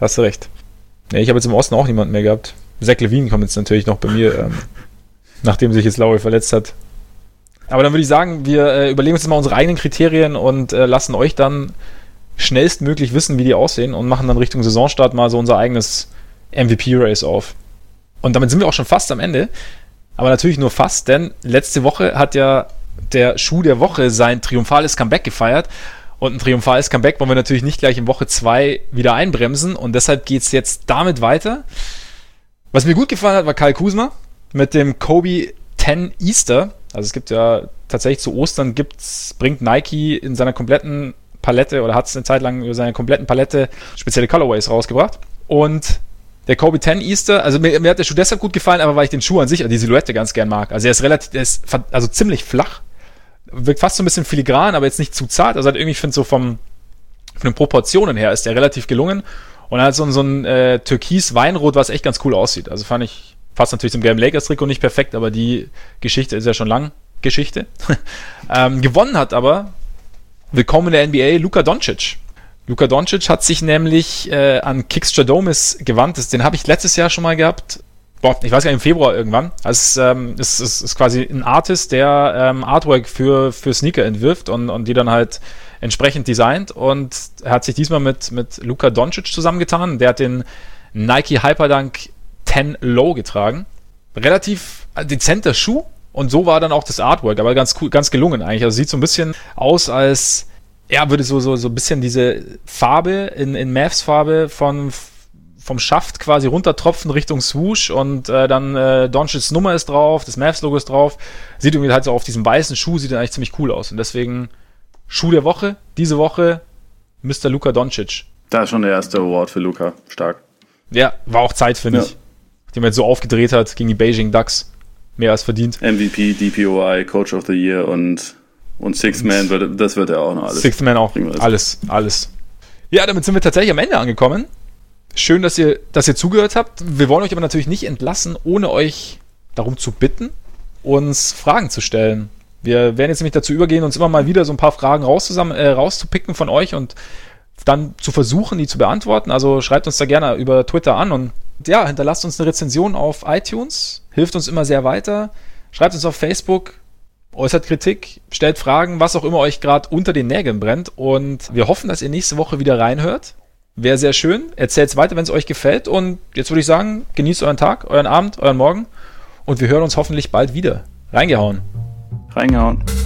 Ja, ich habe jetzt im Osten auch niemanden mehr gehabt. Zach LaVine kommt jetzt natürlich noch bei mir, nachdem sich jetzt Lowry verletzt hat. Aber dann würde ich sagen, wir überlegen uns jetzt mal unsere eigenen Kriterien und lassen euch dann schnellstmöglich wissen, wie die aussehen und machen dann Richtung Saisonstart mal so unser eigenes MVP-Race auf. Und damit sind wir auch schon fast am Ende. Aber natürlich nur fast, denn letzte Woche hat ja der Schuh der Woche sein triumphales Comeback gefeiert. Und ein triumphales Comeback wollen wir natürlich nicht gleich in Woche 2 wieder einbremsen. Und deshalb geht es jetzt damit weiter. Was mir gut gefallen hat, war Kyle Kuzma mit dem Kobe 10 Easter. Also es gibt ja tatsächlich zu Ostern bringt Nike in seiner kompletten Palette oder hat es eine Zeit lang über seine kompletten Palette spezielle Colorways rausgebracht. Und der Kobe 10 Easter, also mir hat der Schuh deshalb gut gefallen, aber weil ich den Schuh an sich, die Silhouette ganz gern mag. Also er ist ziemlich flach, wirkt fast so ein bisschen filigran, aber jetzt nicht zu zart. Also ich finde so von den Proportionen her ist der relativ gelungen. Und er hat so ein Türkis-Weinrot, was echt ganz cool aussieht. Also fand ich, passt natürlich zum gelben Lakers-Trikot nicht perfekt, aber die Geschichte ist ja schon lang Geschichte. Gewonnen hat aber, willkommen in der NBA, Luka Doncic. Luka Doncic hat sich nämlich an Kix Stradamus gewandt. Den habe ich letztes Jahr schon mal gehabt. Ich weiß gar nicht, im Februar irgendwann. Also es ist quasi ein Artist, der Artwork für Sneaker entwirft und die dann halt entsprechend designt. Und er hat sich diesmal mit Luka Doncic zusammengetan. Der hat den Nike Hyperdunk 10 Low getragen. Relativ dezenter Schuh. Und so war dann auch das Artwork, aber ganz cool, ganz gelungen eigentlich. Also sieht so ein bisschen aus, als würde so ein bisschen diese Farbe in Mavs Farbe vom Schaft quasi runtertropfen Richtung Swoosh und dann Doncic's Nummer ist drauf, das Mavs Logo ist drauf. Sieht irgendwie halt so auf diesem weißen Schuh, sieht dann eigentlich ziemlich cool aus. Und deswegen Schuh der Woche, diese Woche Mr. Luka Doncic. Da ist schon der erste Award für Luka, stark. Ja, war auch Zeit, finde ich. Nachdem er jetzt so aufgedreht hat gegen die Beijing Ducks. Mehr als verdient. MVP, DPOI, Coach of the Year und Sixth Man, das wird er auch noch alles. Sixth Man auch, alles. Ja, damit sind wir tatsächlich am Ende angekommen. Schön, dass ihr zugehört habt. Wir wollen euch aber natürlich nicht entlassen, ohne euch darum zu bitten, uns Fragen zu stellen. Wir werden jetzt nämlich dazu übergehen, uns immer mal wieder so ein paar Fragen rauszupicken von euch und dann zu versuchen, die zu beantworten. Also schreibt uns da gerne über Twitter an und ja, hinterlasst uns eine Rezension auf iTunes. Hilft uns immer sehr weiter. Schreibt uns auf Facebook, äußert Kritik, stellt Fragen, was auch immer euch gerade unter den Nägeln brennt. Und wir hoffen, dass ihr nächste Woche wieder reinhört. Wäre sehr schön. Erzählt es weiter, wenn es euch gefällt. Und jetzt würde ich sagen, genießt euren Tag, euren Abend, euren Morgen. Und wir hören uns hoffentlich bald wieder. Reingehauen.